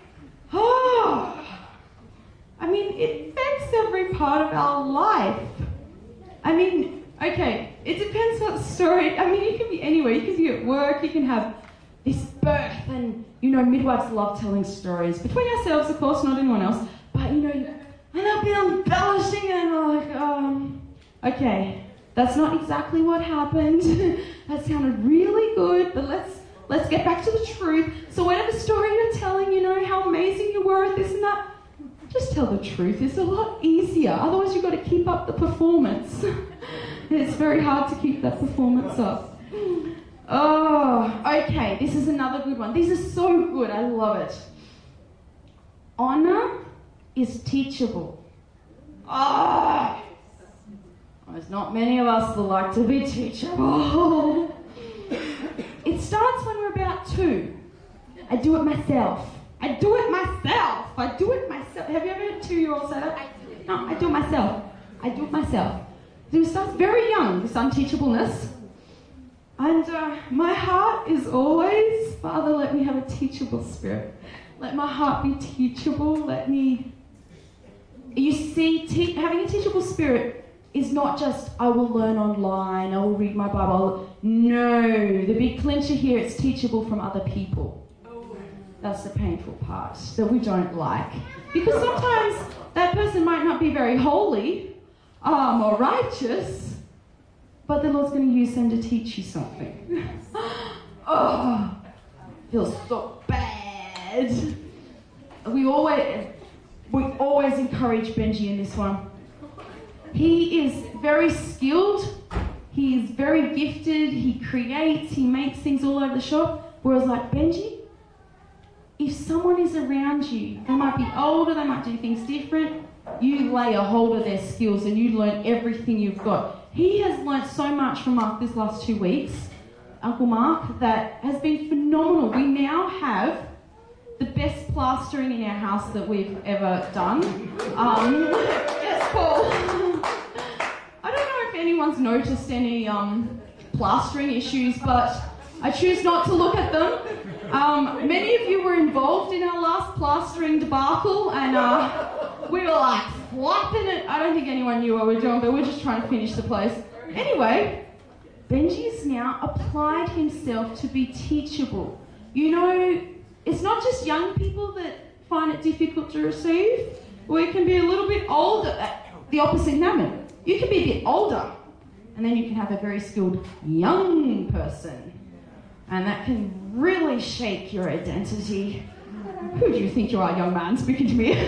Oh, I mean, it affects every part of our life. I mean, okay, it depends what story. I mean, you can be anywhere. You can be at work, you can have this birth, and, you know, midwives love telling stories. Between ourselves, of course, not anyone else. But, you know, and they'll be embellishing it, and they're like, um, okay, that's not exactly what happened. That sounded really good, but let's let's get back to the truth. So whatever story you're telling, you know, how amazing you were at this and that, just tell the truth. It's a lot easier. Otherwise, you've got to keep up the performance. It's very hard to keep that performance up. Oh, okay, this is another good one. These are so good. I love it. Honor is teachable. Ah, oh, there's not many of us that like to be teachable. It starts when we're about two. I do it myself. I do it myself. I do it myself. Have you ever heard a two-year-old say that? I do it. No, I do it myself. I do it myself. So it starts very young, this unteachableness. And uh, my heart is always, Father, let me have a teachable spirit. Let my heart be teachable. Let me... You see, te- having a teachable spirit is not just, I will learn online, I will read my Bible. No, the big clincher here, it's teachable from other people. That's the painful part that we don't like. Because sometimes that person might not be very holy um, or righteous, but the Lord's going to use them to teach you something. Oh, feels so bad. We always, we always encourage Benji in this one. He is very skilled. He is very gifted. He creates. He makes things all over the shop. Whereas like Benji, if someone is around you, they might be older, they might do things different, you lay a hold of their skills and you learn everything you've got. He has learnt so much from Mark this last two weeks, Uncle Mark, that has been phenomenal. We now have the best plastering in our house that we've ever done. Um, yes, Paul. I don't know if anyone's noticed any um, plastering issues, but I choose not to look at them. Um, many of you were involved in our last plastering debacle, and uh, we were like flapping it. I don't think anyone knew what we were doing, but we're just trying to finish the place. Anyway, Benji's now applied himself to be teachable. You know, it's not just young people that find it difficult to receive. We can be a little bit older. The opposite can happen. You can be a bit older, and then you can have a very skilled young person. And that can really shake your identity. Who do you think you are, young man, speaking to me?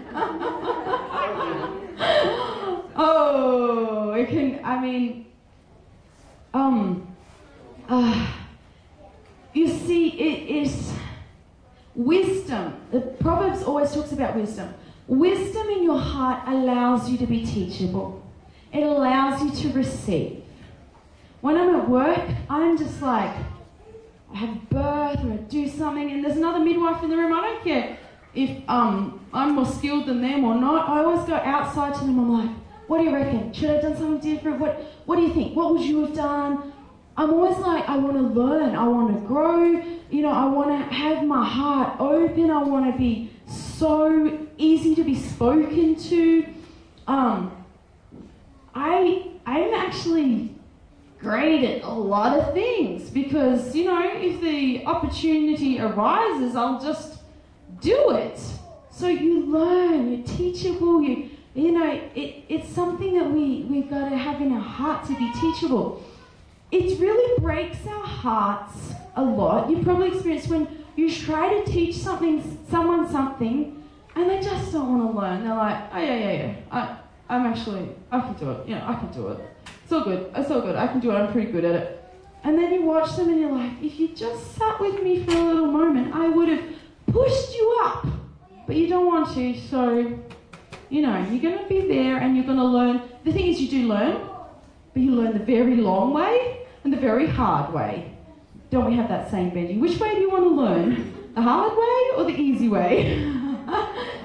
Oh, it can, I mean, um, uh, you see, it is wisdom. The Proverbs always talks about wisdom. Wisdom in your heart allows you to be teachable. It allows you to receive. When I'm at work, I'm just like, I have birth or I do something, and there's another midwife in the room. I don't care if um, I'm more skilled than them or not. I always go outside to them. I'm like, what do you reckon? Should I have done something different? What What do you think? What would you have done? I'm always like, I want to learn. I want to grow. You know, I want to have my heart open. I want to be so easy to be spoken to. Um, I I'm actually great at a lot of things because, you know, if the opportunity arises, I'll just do it. So you learn, you're teachable, you you know, it, it's something that we, we've got to have in our heart to be teachable. It really breaks our hearts a lot. You've probably experienced when you try to teach something, someone something, and they just don't want to learn. They're like, oh yeah, yeah, yeah, I, I'm actually, I can do it, you know, I can do it. It's all good, it's all good, I can do it, I'm pretty good at it. And then you watch them and you're like, if you just sat with me for a little moment, I would have pushed you up. But you don't want to, so, you know, you're going to be there and you're going to learn. The thing is, you do learn, but you learn the very long way and the very hard way. Don't we have that saying, Benji? Which way do you want to learn? The hard way or the easy way?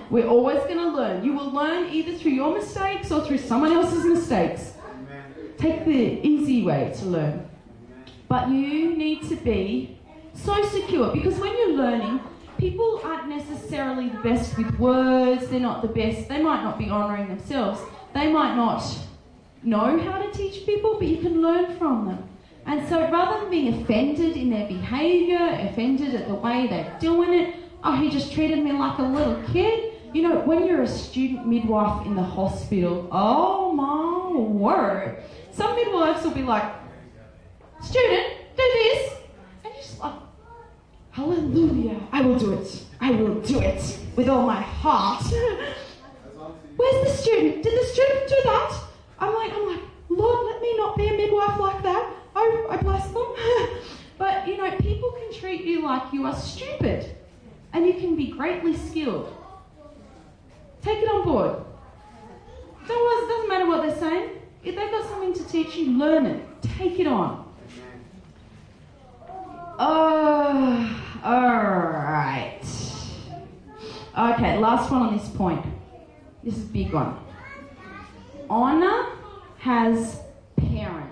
We're always going to learn. You will learn either through your mistakes or through someone else's mistakes. Amen. Take the easy way to learn. Amen. But you need to be so secure, because when you're learning, people aren't necessarily the best with words. They're not the best. They might not be honouring themselves. They might not know how to teach people, but you can learn from them. And so rather than being offended in their behaviour, offended at the way they're doing it, oh, he just treated me like a little kid. You know, when you're a student midwife in the hospital, oh my word. Some midwives will be like, student, do this. And you're just like, hallelujah, I will do it. I will do it with all my heart. Where's the student? Did the student do that? I'm like, I'm like, Lord, let me not be a midwife like that. I, I bless them. But, you know, people can treat you like you are stupid. And you can be greatly skilled. Take it on board. Don't, it doesn't matter what they're saying. If they've got something to teach you, learn it. Take it on. Oh, alright. Okay, last one on this point. This is a big one. Honour has parents.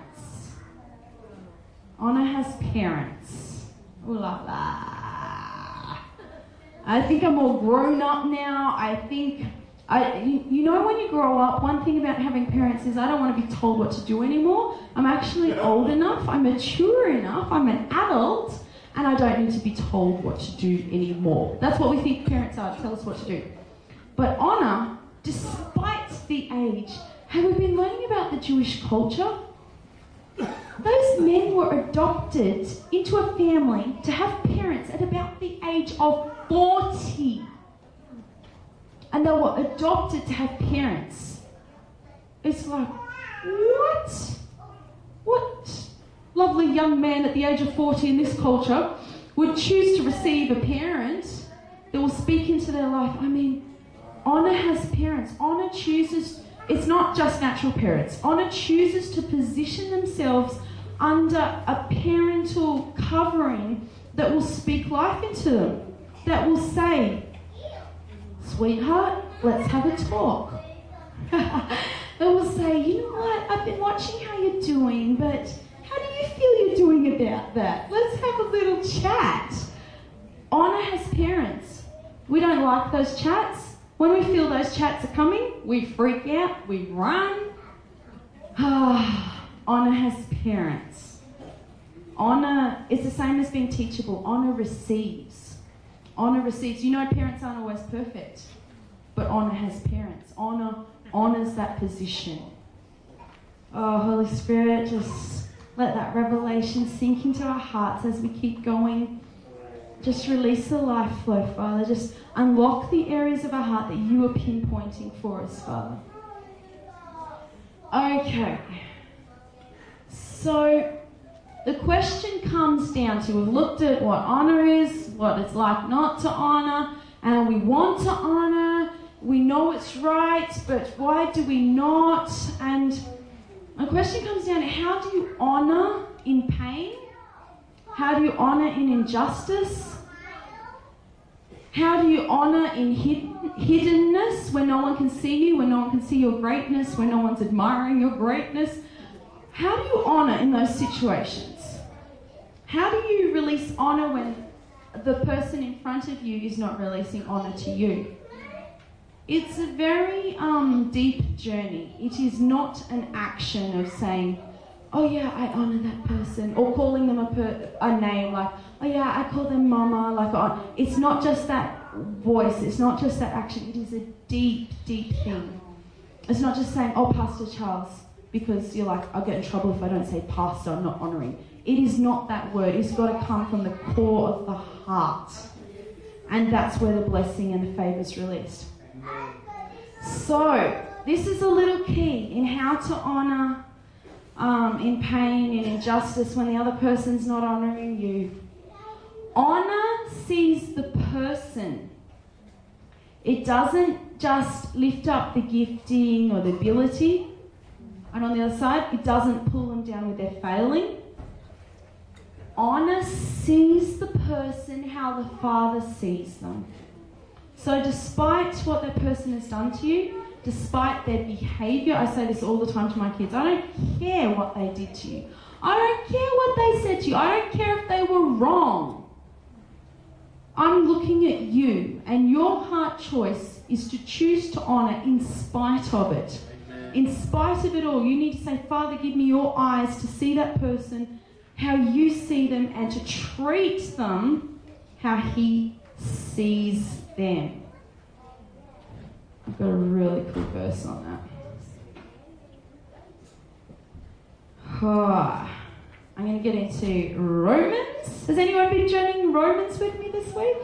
Honour has parents. Ooh la la. I think I'm all grown up now. I think, I, you, you know when you grow up, one thing about having parents is I don't want to be told what to do anymore. I'm actually old enough, I'm mature enough, I'm an adult, and I don't need to be told what to do anymore. That's what we think parents are, tell us what to do. But honour, despite the age, have we been learning about the Jewish culture? Those men were adopted into a family to have parents at about the age of forty. And they were adopted to have parents. It's like, what? What lovely young man at the age of forty in this culture would choose to receive a parent that will speak into their life? I mean, honour has parents. Honour chooses, it's not just natural parents. Honour chooses to position themselves under a parental covering that will speak life into them, that will say, sweetheart, let's have a talk. They will say, you know what, I've been watching how you're doing, but how do you feel you're doing about that? Let's have a little chat. Honour has parents. We don't like those chats. When we feel those chats are coming, we freak out, we run. Honour has parents. Honour is the same as being teachable. Honour receives. Honour receives. You know, parents aren't always perfect, but honour has parents. Honour honours that position. Oh, Holy Spirit, just let that revelation sink into our hearts as we keep going. Just release the life flow, Father. Just unlock the areas of our heart that you are pinpointing for us, Father. Okay. So, the question comes down to, we've looked at what honour is, what it's like not to honour, and we want to honour. We know it's right, but why do we not? And the question comes down to, how do you honour in pain? How do you honour in injustice? How do you honour in hidden, hiddenness, when no one can see you, when no one can see your greatness, when no one's admiring your greatness? How do you honour in those situations? How do you release honour when the person in front of you is not releasing honour to you? It's a very um, deep journey. It is not an action of saying, oh yeah, I honour that person, or calling them a, per- a name like, oh yeah, I call them mama. Like, oh, it's not just that voice, it's not just that action, it is a deep, deep thing. It's not just saying, oh, Pastor Charles, because you're like, I'll get in trouble if I don't say pastor, I'm not honouring. It is not that word, it's got to come from the core of the heart. And that's where the blessing and the favour is released. So, this is a little key in how to honour Um, in pain, in injustice, when the other person's not honouring you. Honour sees the person. It doesn't just lift up the gifting or the ability. And on the other side, it doesn't pull them down with their failing. Honour sees the person how the Father sees them. So despite what that person has done to you, despite their behaviour, I say this all the time to my kids, I don't care what they did to you. I don't care what they said to you. I don't care if they were wrong. I'm looking at you, and your heart choice is to choose to honour in spite of it. In spite of it all, you need to say, Father, give me your eyes to see that person how you see them and to treat them how he sees them. I've got a really cool verse on that. Oh, I'm going to get into Romans. Has anyone been journeying Romans with me this week?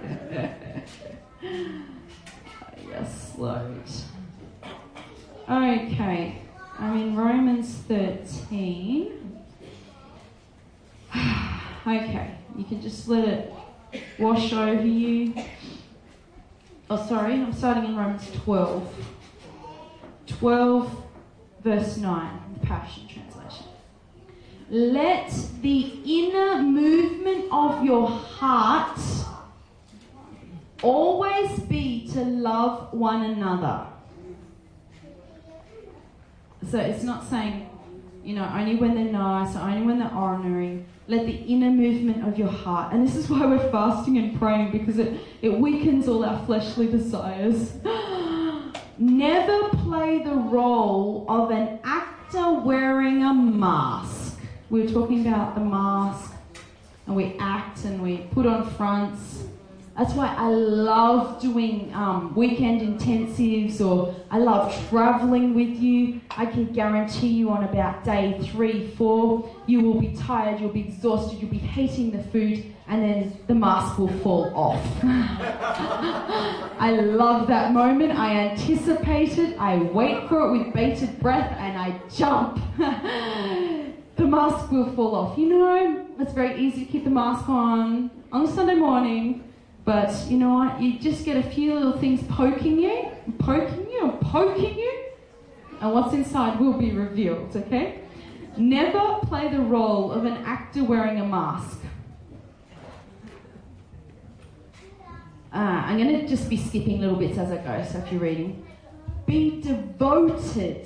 Yes, Lord. Okay, I'm in Romans thirteen. Okay, you can just let it wash over you. Oh, sorry, I'm starting in Romans twelve. twelve, verse nine, the Passion Translation. Let the inner movement of your heart always be to love one another. So it's not saying, you know, only when they're nice or only when they're honouring. Let the inner movement of your heart. And this is why we're fasting and praying, because it, it weakens all our fleshly desires. Never play the role of an actor wearing a mask. We were talking about the mask, and we act and we put on fronts. That's why I love doing um, weekend intensives, or I love travelling with you. I can guarantee you on about day three, four, you will be tired, you'll be exhausted, you'll be hating the food, and then the mask will fall off. I love that moment. I anticipate it. I wait for it with bated breath, and I jump. The mask will fall off. You know, it's very easy to keep the mask on on a Sunday morning. But you know what? You just get a few little things poking you, poking you, and poking you, and what's inside will be revealed, okay? Never play the role of an actor wearing a mask. Uh, I'm going to just be skipping little bits as I go, so if you're reading. Be devoted.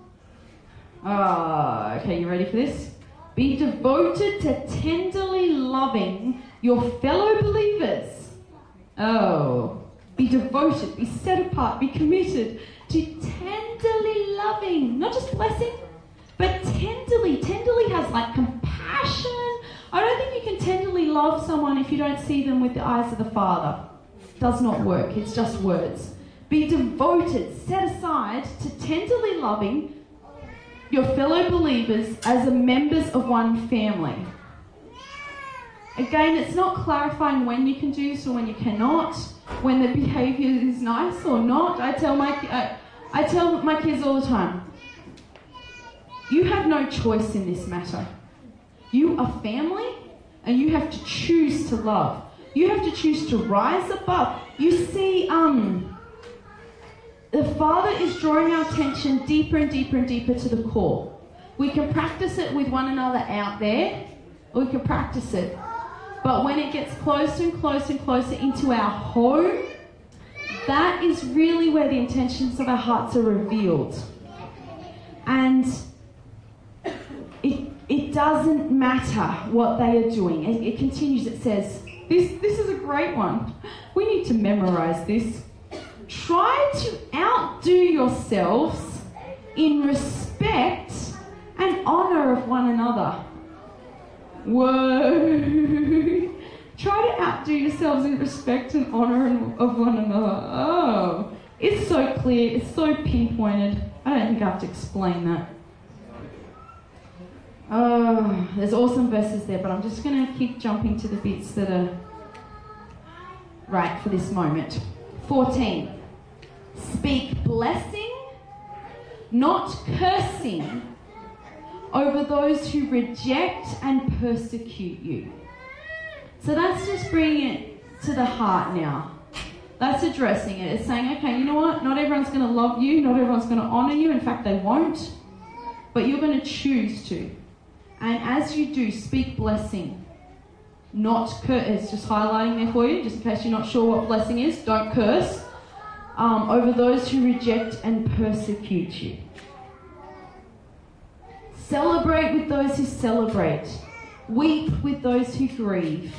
Oh, okay, you ready for this? Be devoted to tenderly loving your fellow believers. Oh, be devoted, be set apart, be committed to tenderly loving, not just blessing, but tenderly. Tenderly has like compassion. I don't think you can tenderly love someone if you don't see them with the eyes of the Father. It does not work, it's just words. Be devoted, set aside to tenderly loving your fellow believers as the members of one family. Again, it's not clarifying when you can do this or when you cannot, when the behaviour is nice or not. I tell my I, I tell my kids all the time, you have no choice in this matter. You are family, and you have to choose to love. You have to choose to rise above. You see, um, the Father is drawing our attention deeper and deeper and deeper to the core. We can practice it with one another out there, or we can practice it. But when it gets closer and closer and closer into our home, that is really where the intentions of our hearts are revealed. And it it doesn't matter what they are doing. It, it continues, it says, this, this is a great one. We need to memorize this. Try to outdo yourselves in respect and honour of one another. Whoa. Try to outdo yourselves in respect and honour of one another. Oh, it's so clear, it's so pinpointed. I don't think I have to explain that. Oh, there's awesome verses there, but I'm just going to keep jumping to the bits that are right for this moment. fourteen. Speak blessing, not cursing, over those who reject and persecute you. So that's just bringing it to the heart now. That's addressing it. It's saying, okay, you know what? Not everyone's going to love you. Not everyone's going to honour you. In fact, they won't. But you're going to choose to. And as you do, speak blessing. not curse. It's just highlighting there for you, just in case you're not sure what blessing is. Don't curse um, over those who reject and persecute you. Celebrate with those who celebrate. Weep with those who grieve.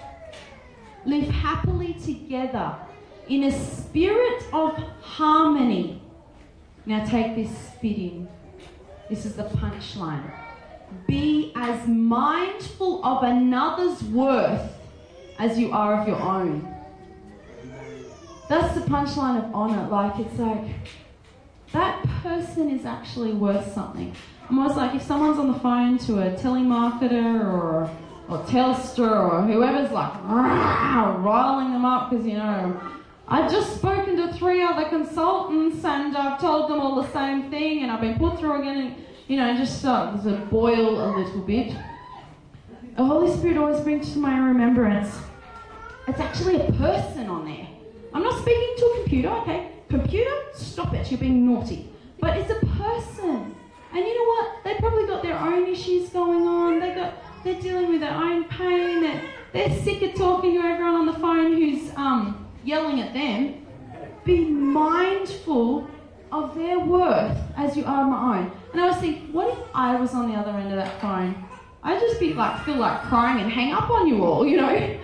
Live happily together in a spirit of harmony. Now take this spit in. This is the punchline. Be as mindful of another's worth as you are of your own. That's the punchline of honour. Like, it's like, that person is actually worth something. Almost like if someone's on the phone to a telemarketer or or Telstra or whoever's like rah, riling them up because, you know, I've just spoken to three other consultants and I've told them all the same thing and I've been put through again and, you know, just starts to boil a little bit. The Holy Spirit always brings to my remembrance, it's actually a person on there. I'm not speaking to a computer, okay? Computer, stop it, you're being naughty. But it's a person. And you know what? They probably got their own issues going on. They got, they're dealing with their own pain. They're, they're sick of talking to everyone on the phone who's um, yelling at them. Be mindful of their worth as you are my own. And I was thinking, what if I was on the other end of that phone? I'd just be like, feel like crying and hang up on you all, you know.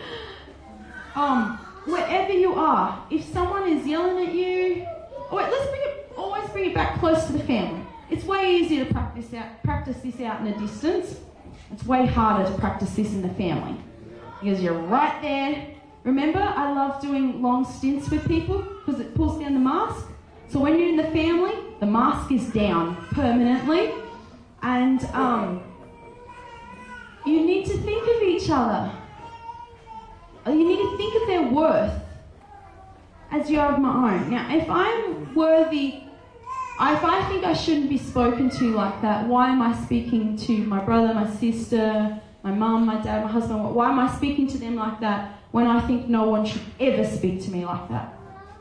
um, wherever you are, if someone is yelling at you, oh wait, let's bring it, always bring it back close to the family. It's way easier to practice out, practice this out in a distance. It's way harder to practice this in the family because you're right there. Remember, I love doing long stints with people because it pulls down the mask. So when you're in the family, the mask is down permanently, and um, you need to think of each other. You need to think of their worth as you are of my own. Now, if I'm worthy, if I think I shouldn't be spoken to like that, why am I speaking to my brother, my sister, my mum, my dad, my husband? Why am I speaking to them like that when I think no one should ever speak to me like that?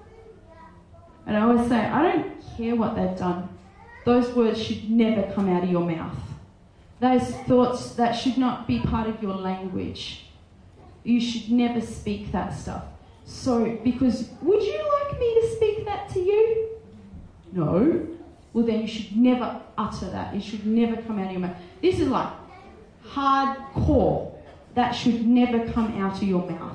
And I always say, I don't care what they've done. Those words should never come out of your mouth. Those thoughts, that should not be part of your language. You should never speak that stuff. So, because, would you like me to speak that to you? No. Well, then you should never utter that. It should never come out of your mouth. This is like hardcore. That should never come out of your mouth.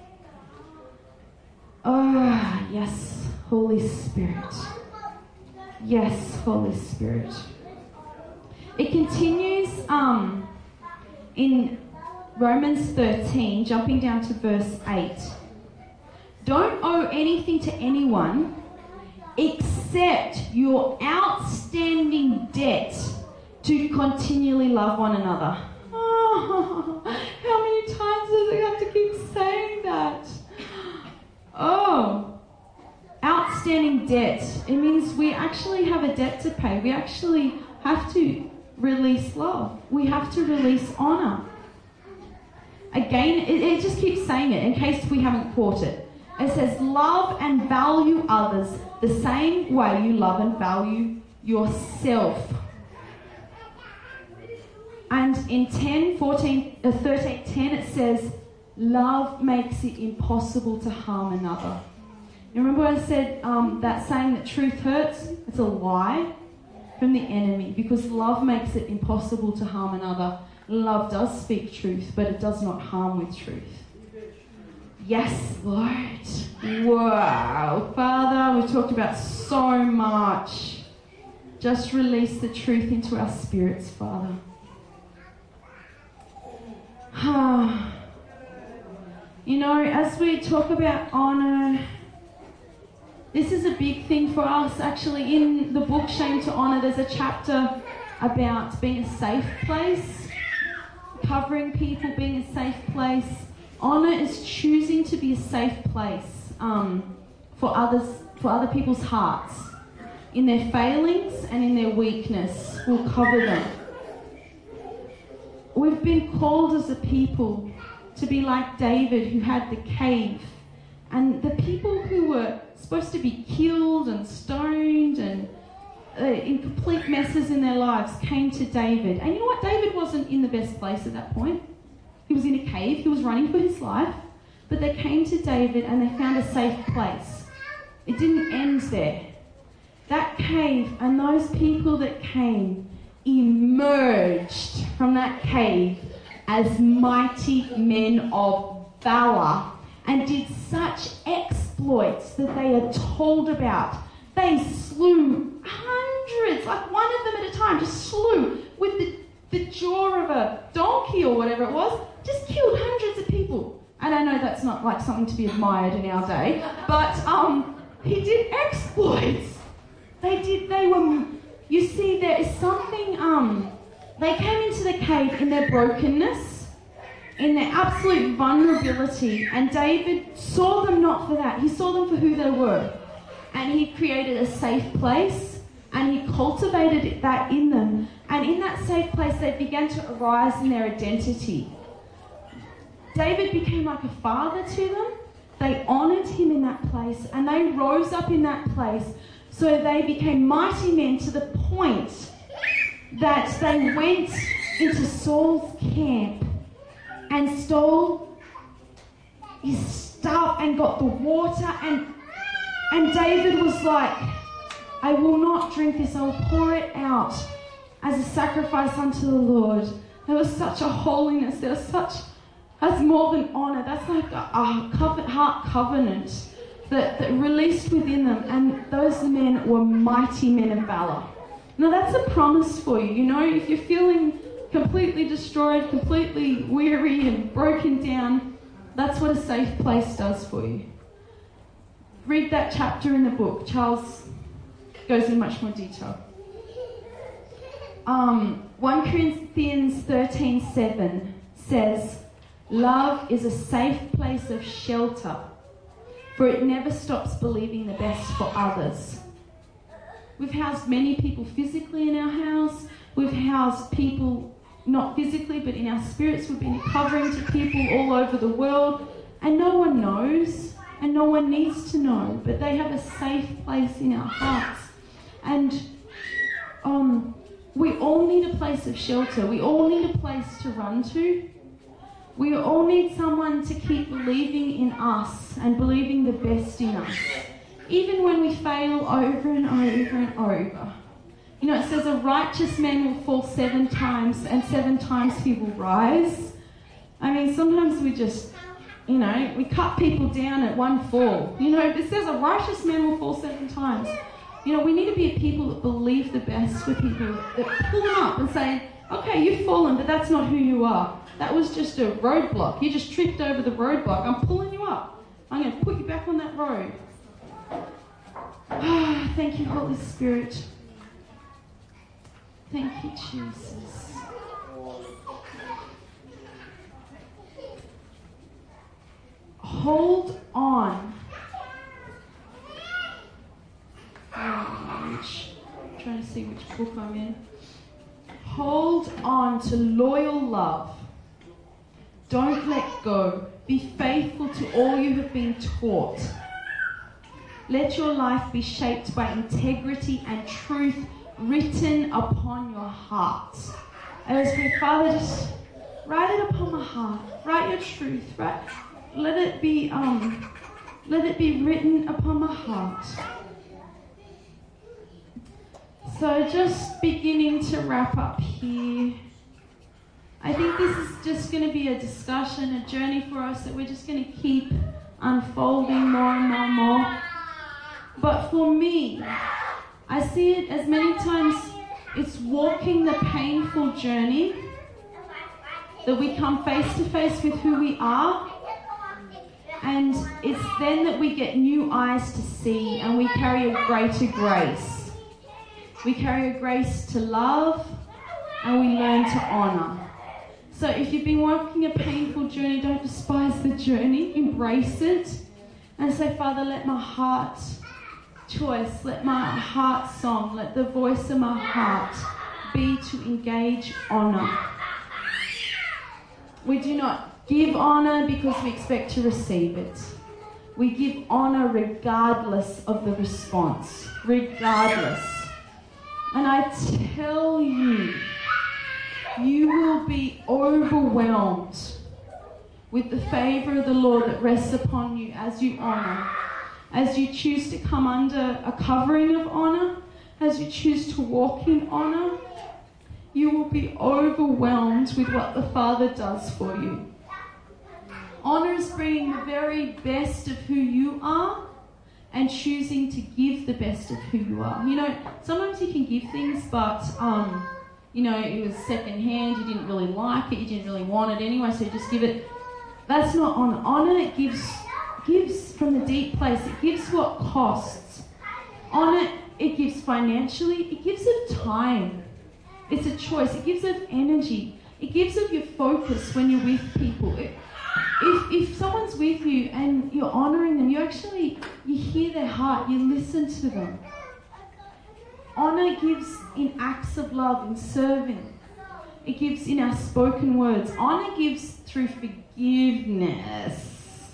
Ah, oh, yes, Holy Spirit. Yes, Holy Spirit. It continues um, in Romans thirteen, jumping down to verse eight. Don't owe anything to anyone except your outstanding debt to continually love one another. Oh, how many times does it have to keep saying that? Oh, outstanding debt. It means we actually have a debt to pay. We actually have to release love. We have to release honour. Again, it, it just keeps saying it in case we haven't caught it. It says, love and value others the same way you love and value yourself. And in ten, fourteen, uh, thirteen, ten it says, love makes it impossible to harm another. You remember when I said um, that saying that truth hurts? It's a lie from the enemy, because love makes it impossible to harm another. Love does speak truth, but it does not harm with truth. Yes, Lord. Wow. Father, we've talked about so much. Just release the truth into our spirits, Father. You know, as we talk about honour, this is a big thing for us. Actually, in the book Shame to Honour, there's a chapter about being a safe place, covering people, being a safe place. Honour is choosing to be a safe place um, for others, for other people's hearts. In their failings and in their weakness, we'll cover them. We've been called as a people to be like David, who had the cave, and the people who were supposed to be killed and stoned and uh, in complete messes in their lives came to David. And you know what? David wasn't in the best place at that point. he was in a cave, he was running for his life, but they came to David and they found a safe place. It didn't end there. That cave and those people that came emerged from that cave as mighty men of valor and did such exploits that they are told about. They slew hundreds, like one of them at a time, just slew with the, the jaw of a donkey or whatever it was, just killed hundreds of people. And I know that's not like something to be admired in our day, but um, he did exploits. They did, they were, you see, there is something, um, they came into the cave in their brokenness, in their absolute vulnerability, and David saw them not for that. He saw them for who they were. And he created a safe place, and he cultivated that in them. And in that safe place, they began to arise in their identity. David became like a father to them. They honoured him in that place, and they rose up in that place. So they became mighty men to the point that they went into Saul's camp and stole his stuff and got the water. And, and David was like, I will not drink this. I will pour it out as a sacrifice unto the Lord. There was such a holiness. There was such, that's more than honour. That's like a, a covenant, heart covenant that, that released within them. And those men were mighty men of valour. Now that's a promise for you. You know, if you're feeling completely destroyed, completely weary and broken down, that's what a safe place does for you. Read that chapter in the book. Charles goes in much more detail. Um, First Corinthians thirteen seven says, love is a safe place of shelter, for it never stops believing the best for others. We've housed many people physically in our house. We've housed people not physically, but in our spirits. We've been covering to people all over the world, and no one knows, and no one needs to know, but they have a safe place in our hearts. And um, we all need a place of shelter. We all need a place to run to. We all need someone to keep believing in us and believing the best in us, even when we fail over and over and over. You know, it says a righteous man will fall seven times and seven times he will rise. I mean, sometimes we just, you know, we cut people down at one fall. You know, it says a righteous man will fall seven times. You know, we need to be a people that believe the best for people, that pull them up and say, okay, you've fallen, but that's not who you are. That was just a roadblock. You just tripped over the roadblock. I'm pulling you up. I'm going to put you back on that road. Oh, thank you, Holy Spirit. Thank you, Jesus. Hold on. Oh, which, I'm trying to see which book I'm in. Hold on to loyal love. Don't let go. Be faithful to all you have been taught. Let your life be shaped by integrity and truth written upon your heart. I was praying, Father, just write it upon my heart. Write your truth. Write, let it be um, let it be written upon my heart. So just beginning to wrap up here. I think this is just going to be a discussion, a journey for us that we're just going to keep unfolding more and more and more. But for me, I see it as many times it's walking the painful journey that we come face to face with who we are, and it's then that we get new eyes to see and we carry a greater grace. We carry a grace to love and we learn to honour. So if you've been walking a painful journey, don't despise the journey, embrace it and say, Father, let my heart choice, let my heart song, let the voice of my heart be to engage honour. We do not give honour because we expect to receive it. We give honour regardless of the response, regardless. And I tell you, you will be overwhelmed with the favour of the Lord that rests upon you as you honour, as you choose to come under a covering of honour, as you choose to walk in honour, you will be overwhelmed with what the Father does for you. Honour is bringing the very best of who you are and choosing to give the best of who you are. You know, sometimes you can give things, but, um, you know, it was second hand, you didn't really like it, you didn't really want it anyway, so you just give it. That's not honour. Honour, it gives, gives from the deep place. It gives what costs. Honour, it gives financially. It gives of time. It's a choice. It gives of energy. It gives of your focus when you're with people. It, If if someone's with you and you're honouring them, you actually, you hear their heart, you listen to them. Honour gives in acts of love, in serving. It gives in our spoken words. Honour gives through forgiveness.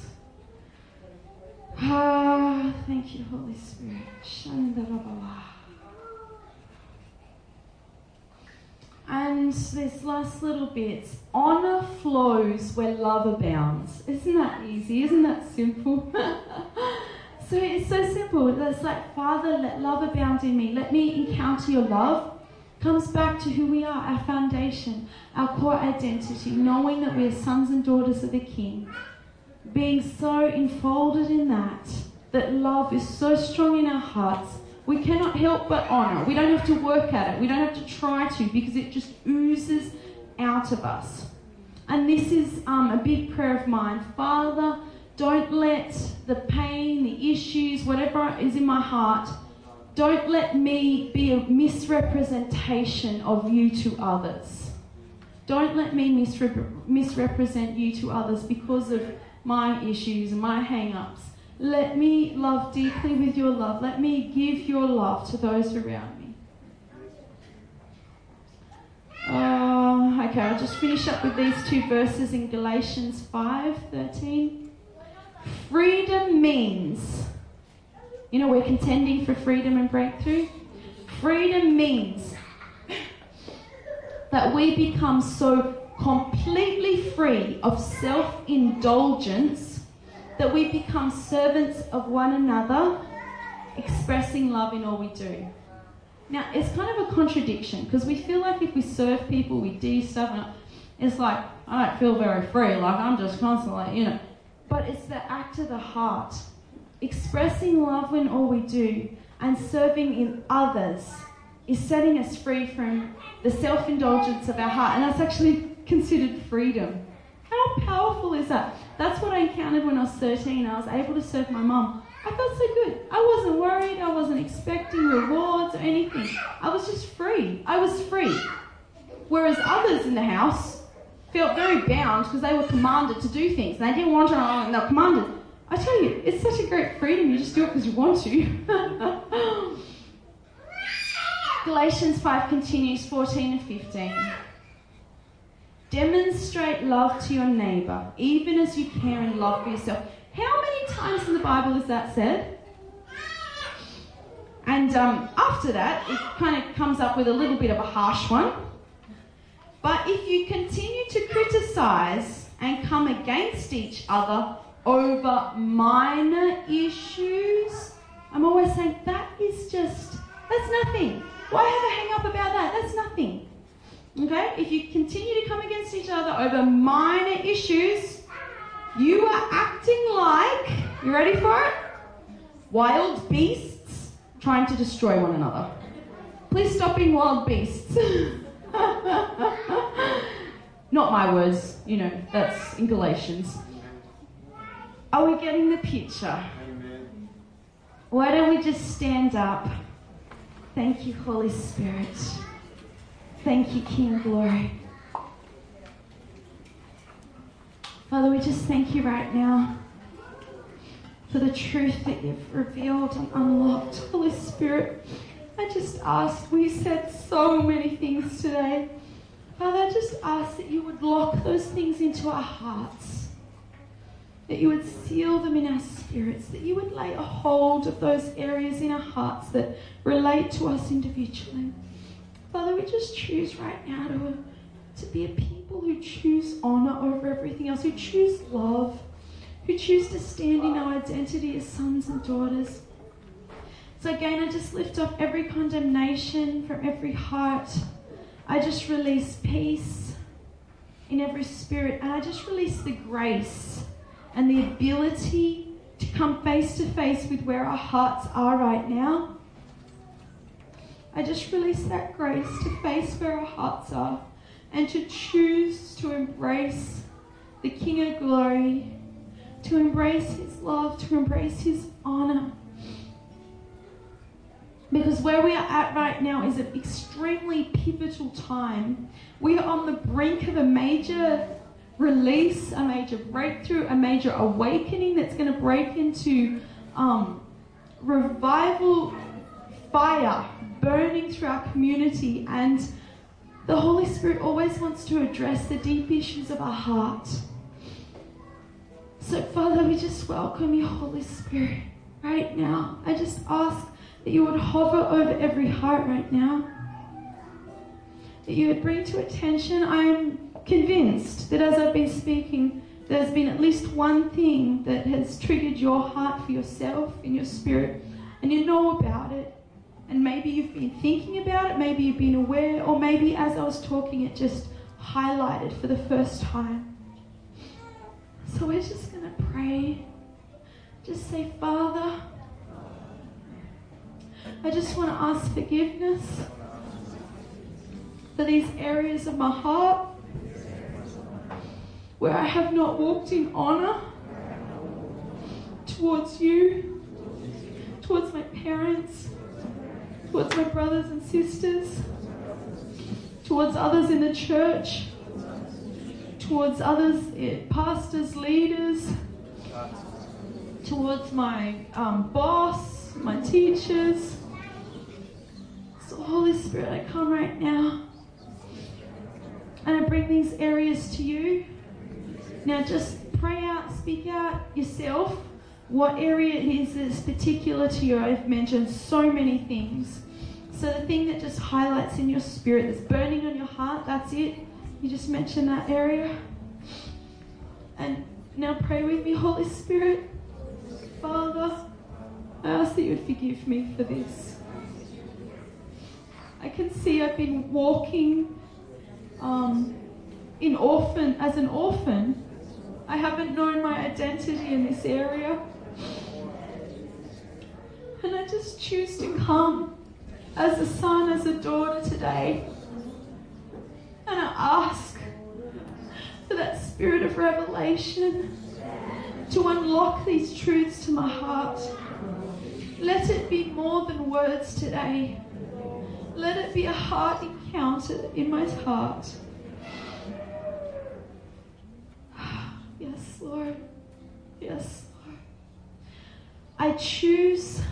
Ah, thank you, Holy Spirit. And this last little bit, honour flows where love abounds. Isn't that easy? Isn't that simple? So it's so simple. It's like, Father, let love abound in me. Let me encounter your love. Comes back to who we are, our foundation, our core identity, knowing that we are sons and daughters of the King. Being so enfolded in that, that love is so strong in our hearts, we cannot help but honour. We don't have to work at it. We don't have to try to, because it just oozes out of us. And this is um, a big prayer of mine. Father, don't let the pain, the issues, whatever is in my heart, don't let me be a misrepresentation of you to others. Don't let me misrep- misrepresent you to others because of my issues and my hang-ups. Let me love deeply with your love. Let me give your love to those around me. Uh, okay, I'll just finish up with these two verses in Galatians five thirteen. Freedom means, you know, we're contending for freedom and breakthrough. Freedom means that we become so completely free of self-indulgence that we become servants of one another, expressing love in all we do. Now, it's kind of a contradiction, because we feel like if we serve people, we do stuff, and it's like, I don't feel very free, like I'm just constantly, you know. But it's the act of the heart, expressing love in all we do, and serving in others is setting us free from the self-indulgence of our heart, and that's actually considered freedom. How powerful is that? That's what I encountered when I was thirteen. I was able to serve my mum. I felt so good. I wasn't worried. I wasn't expecting rewards or anything. I was just free. I was free. Whereas others in the house felt very bound because they were commanded to do things. And they didn't want to, and they were commanded. I tell you, it's such a great freedom. You just do it because you want to. Galatians five continues, fourteen and fifteen. Demonstrate love to your neighbour, even as you care and love for yourself. How many times in the Bible is that said? And um, after that, it kind of comes up with a little bit of a harsh one. But if you continue to criticise and come against each other over minor issues, I'm always saying, that is just, that's nothing. Why have a hang up about that? That's nothing. Okay? If you continue to come against each other over minor issues, you are acting like, you ready for it? Wild beasts trying to destroy one another. Please stop being wild beasts. Not my words, you know, that's in Galatians. Are we getting the picture? Amen. Why don't we just stand up? Thank you, Holy Spirit. Thank you, King of Glory. Father, we just thank you right now for the truth that you've revealed and unlocked. Holy Spirit, I just ask, we said so many things today. Father, I just ask that you would lock those things into our hearts, that you would seal them in our spirits, that you would lay a hold of those areas in our hearts that relate to us individually. Father, we just choose right now to, to be a people who choose honor over everything else, who choose love, who choose to stand in our identity as sons and daughters. So again, I just lift up every condemnation from every heart. I just release peace in every spirit, and I just release the grace and the ability to come face to face with where our hearts are right now. I just release that grace to face where our hearts are and to choose to embrace the King of Glory, to embrace his love, to embrace his honor. Because where we are at right now is an extremely pivotal time. We are on the brink of a major release, a major breakthrough, a major awakening that's going to break into um, revival fire burning through our community. And the Holy Spirit always wants to address the deep issues of our heart. So, Father, we just welcome you, Holy Spirit, right now. I just ask that you would hover over every heart right now, that you would bring to attention. I am convinced that as I've been speaking, there's been at least one thing that has triggered your heart for yourself in your spirit, and you know about it. And maybe you've been thinking about it, maybe you've been aware, or maybe as I was talking, it just highlighted for the first time. So we're just going to pray. Just say, Father, I just want to ask forgiveness for these areas of my heart where I have not walked in honor towards you, towards my parents, towards my brothers and sisters, towards others in the church, towards others, pastors, leaders, towards my um, boss, my teachers. So Holy Spirit, I come right now and I bring these areas to you. Now just pray out, speak out yourself what area it is that's particular to you. I've mentioned so many things. So the thing that just highlights in your spirit, that's burning on your heart, that's it. You just mention that area. And now pray with me, Holy Spirit. Father, I ask that you would forgive me for this. I can see I've been walking um, in orphan as an orphan. I haven't known my identity in this area. And I just choose to come as a son, as a daughter today. And I ask for that spirit of revelation to unlock these truths to my heart. Let it be more than words today. Let it be a heart encounter in my heart. Yes, Lord. Yes, Lord. I choose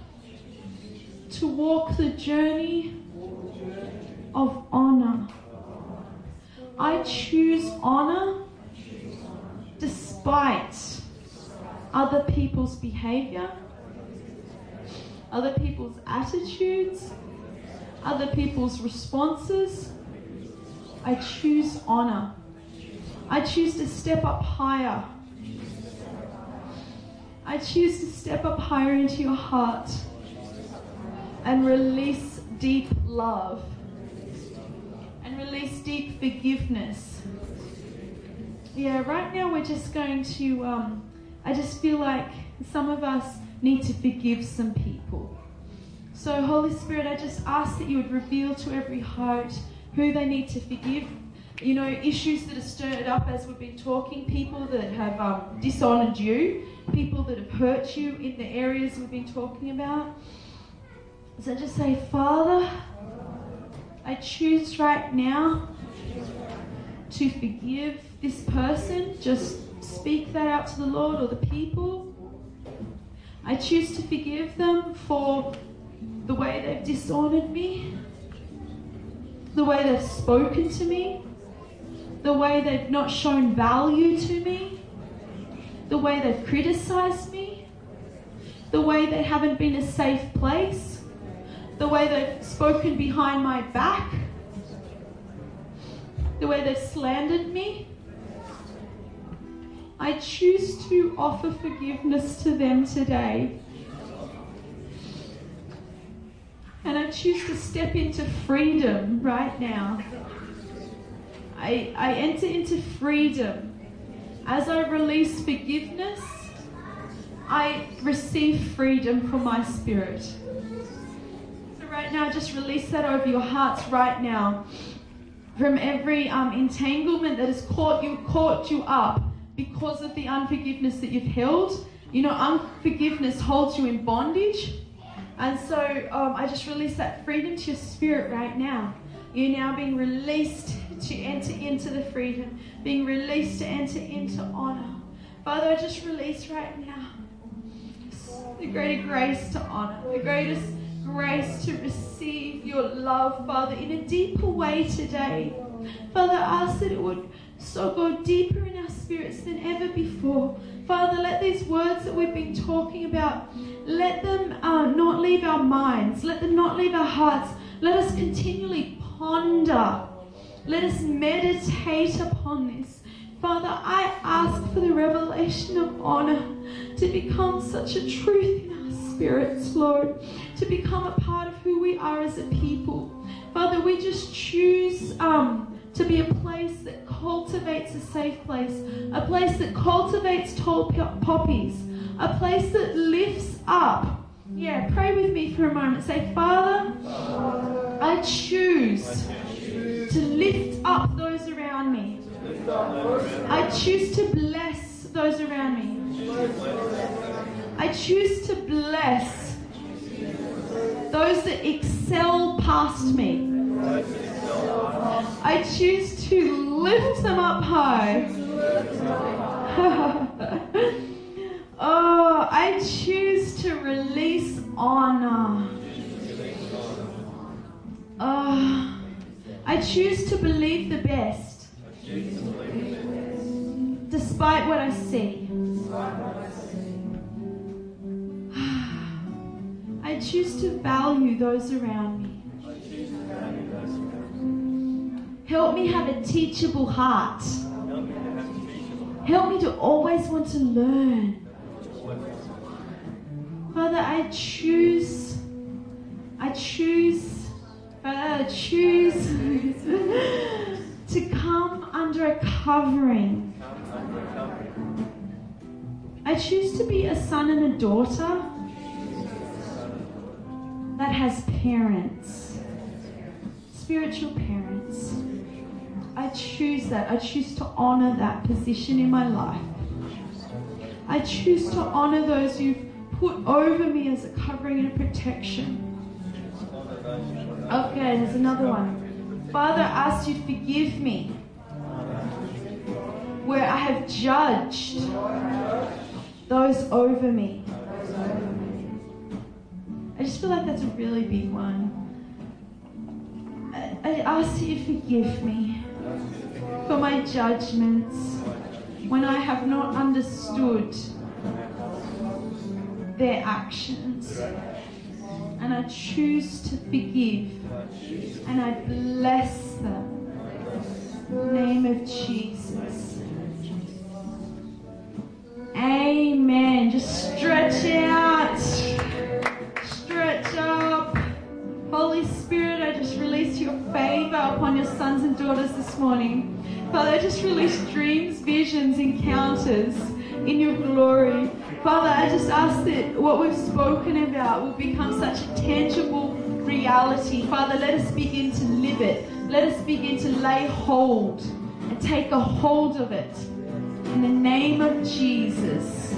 to walk the journey of honor. I choose honor despite other people's behavior, other people's attitudes, other people's responses. I choose honor. I choose to step up higher. I choose to step up higher into your heart and release deep love and release deep forgiveness. Yeah, right now we're just going to, um, I just feel like some of us need to forgive some people. So Holy Spirit, I just ask that you would reveal to every heart who they need to forgive. You know, issues that are stirred up as we've been talking, people that have um, dishonored you, people that have hurt you in the areas we've been talking about. So just say, Father, I choose right now to forgive this person. Just speak that out to the Lord or the people. I choose to forgive them for the way they've dishonored me, the way they've spoken to me, the way they've not shown value to me, the way they've criticized me, the way they haven't been a safe place, the way they've spoken behind my back. the way they've slandered me. I choose to offer forgiveness to them today. And I choose to step into freedom right now. I, I enter into freedom. As I release forgiveness, I receive freedom from my spirit. So right now, just release that over your hearts right now. From every um, entanglement that has caught you, caught you up because of the unforgiveness that you've held. You know, unforgiveness holds you in bondage. And so um, I just release that freedom to your spirit right now. You're now being released to enter into the freedom, being released to enter into honor. Father, I just release right now the greater grace to honor, the greatest grace to receive your love, Father, in a deeper way today. Father, I ask that it would so go deeper in our spirits than ever before. Father, let these words that we've been talking about, let them uh, not leave our minds. Let them not leave our hearts. Let us continually ponder. Let us meditate upon this. Father, I ask for the revelation of honor to become such a truth in our spirits, Lord, to become a part of who we are as a people. Father, we just choose um, to be a place that cultivates a safe place, a place that cultivates tall poppies, a place that lifts up. Yeah, pray with me for a moment. Say, Father, I choose to lift up those around me. I choose to bless those around me. I choose to bless those that excel past me. I choose to lift them up high. Oh, I choose to release honor. Oh, I choose to believe the best, despite what I see. I choose to value those around me. Help me have a teachable heart. Help me to always want to learn. Father, I choose, I choose, Father, I choose to come under a covering. I choose to be a son and a daughter that has parents, spiritual parents. I choose that. I choose to honor that position in my life. I choose to honor those you've put over me as a covering and a protection. Okay, there's another one. Father, I ask you to forgive me where I have judged those over me. I just feel like that's a really big one. I, I ask you to forgive me for my judgments when I have not understood their actions. And I choose to forgive. And I bless them. In the name of Jesus. Amen. Just stretch out. Stretch up. Holy Spirit, I just release your favor upon your sons and daughters this morning. Father, I just release dreams, visions, encounters in your glory. Father, I just ask that what we've spoken about will become such a tangible reality. Father, let us begin to live it. Let us begin to lay hold and take a hold of it. In the name of Jesus.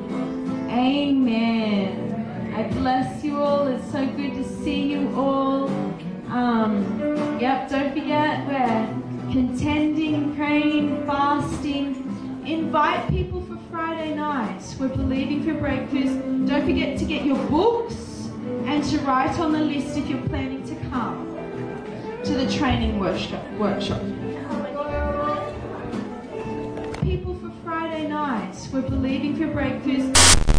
Amen. I bless you all. It's so good to see you all. Um, yep, don't forget we're contending, praying, fasting. Invite people for Friday nights. We're believing for breakthroughs. Don't forget to get your books and to write on the list if you're planning to come to the training workshop. workshop. People for Friday nights. We're believing for breakthroughs.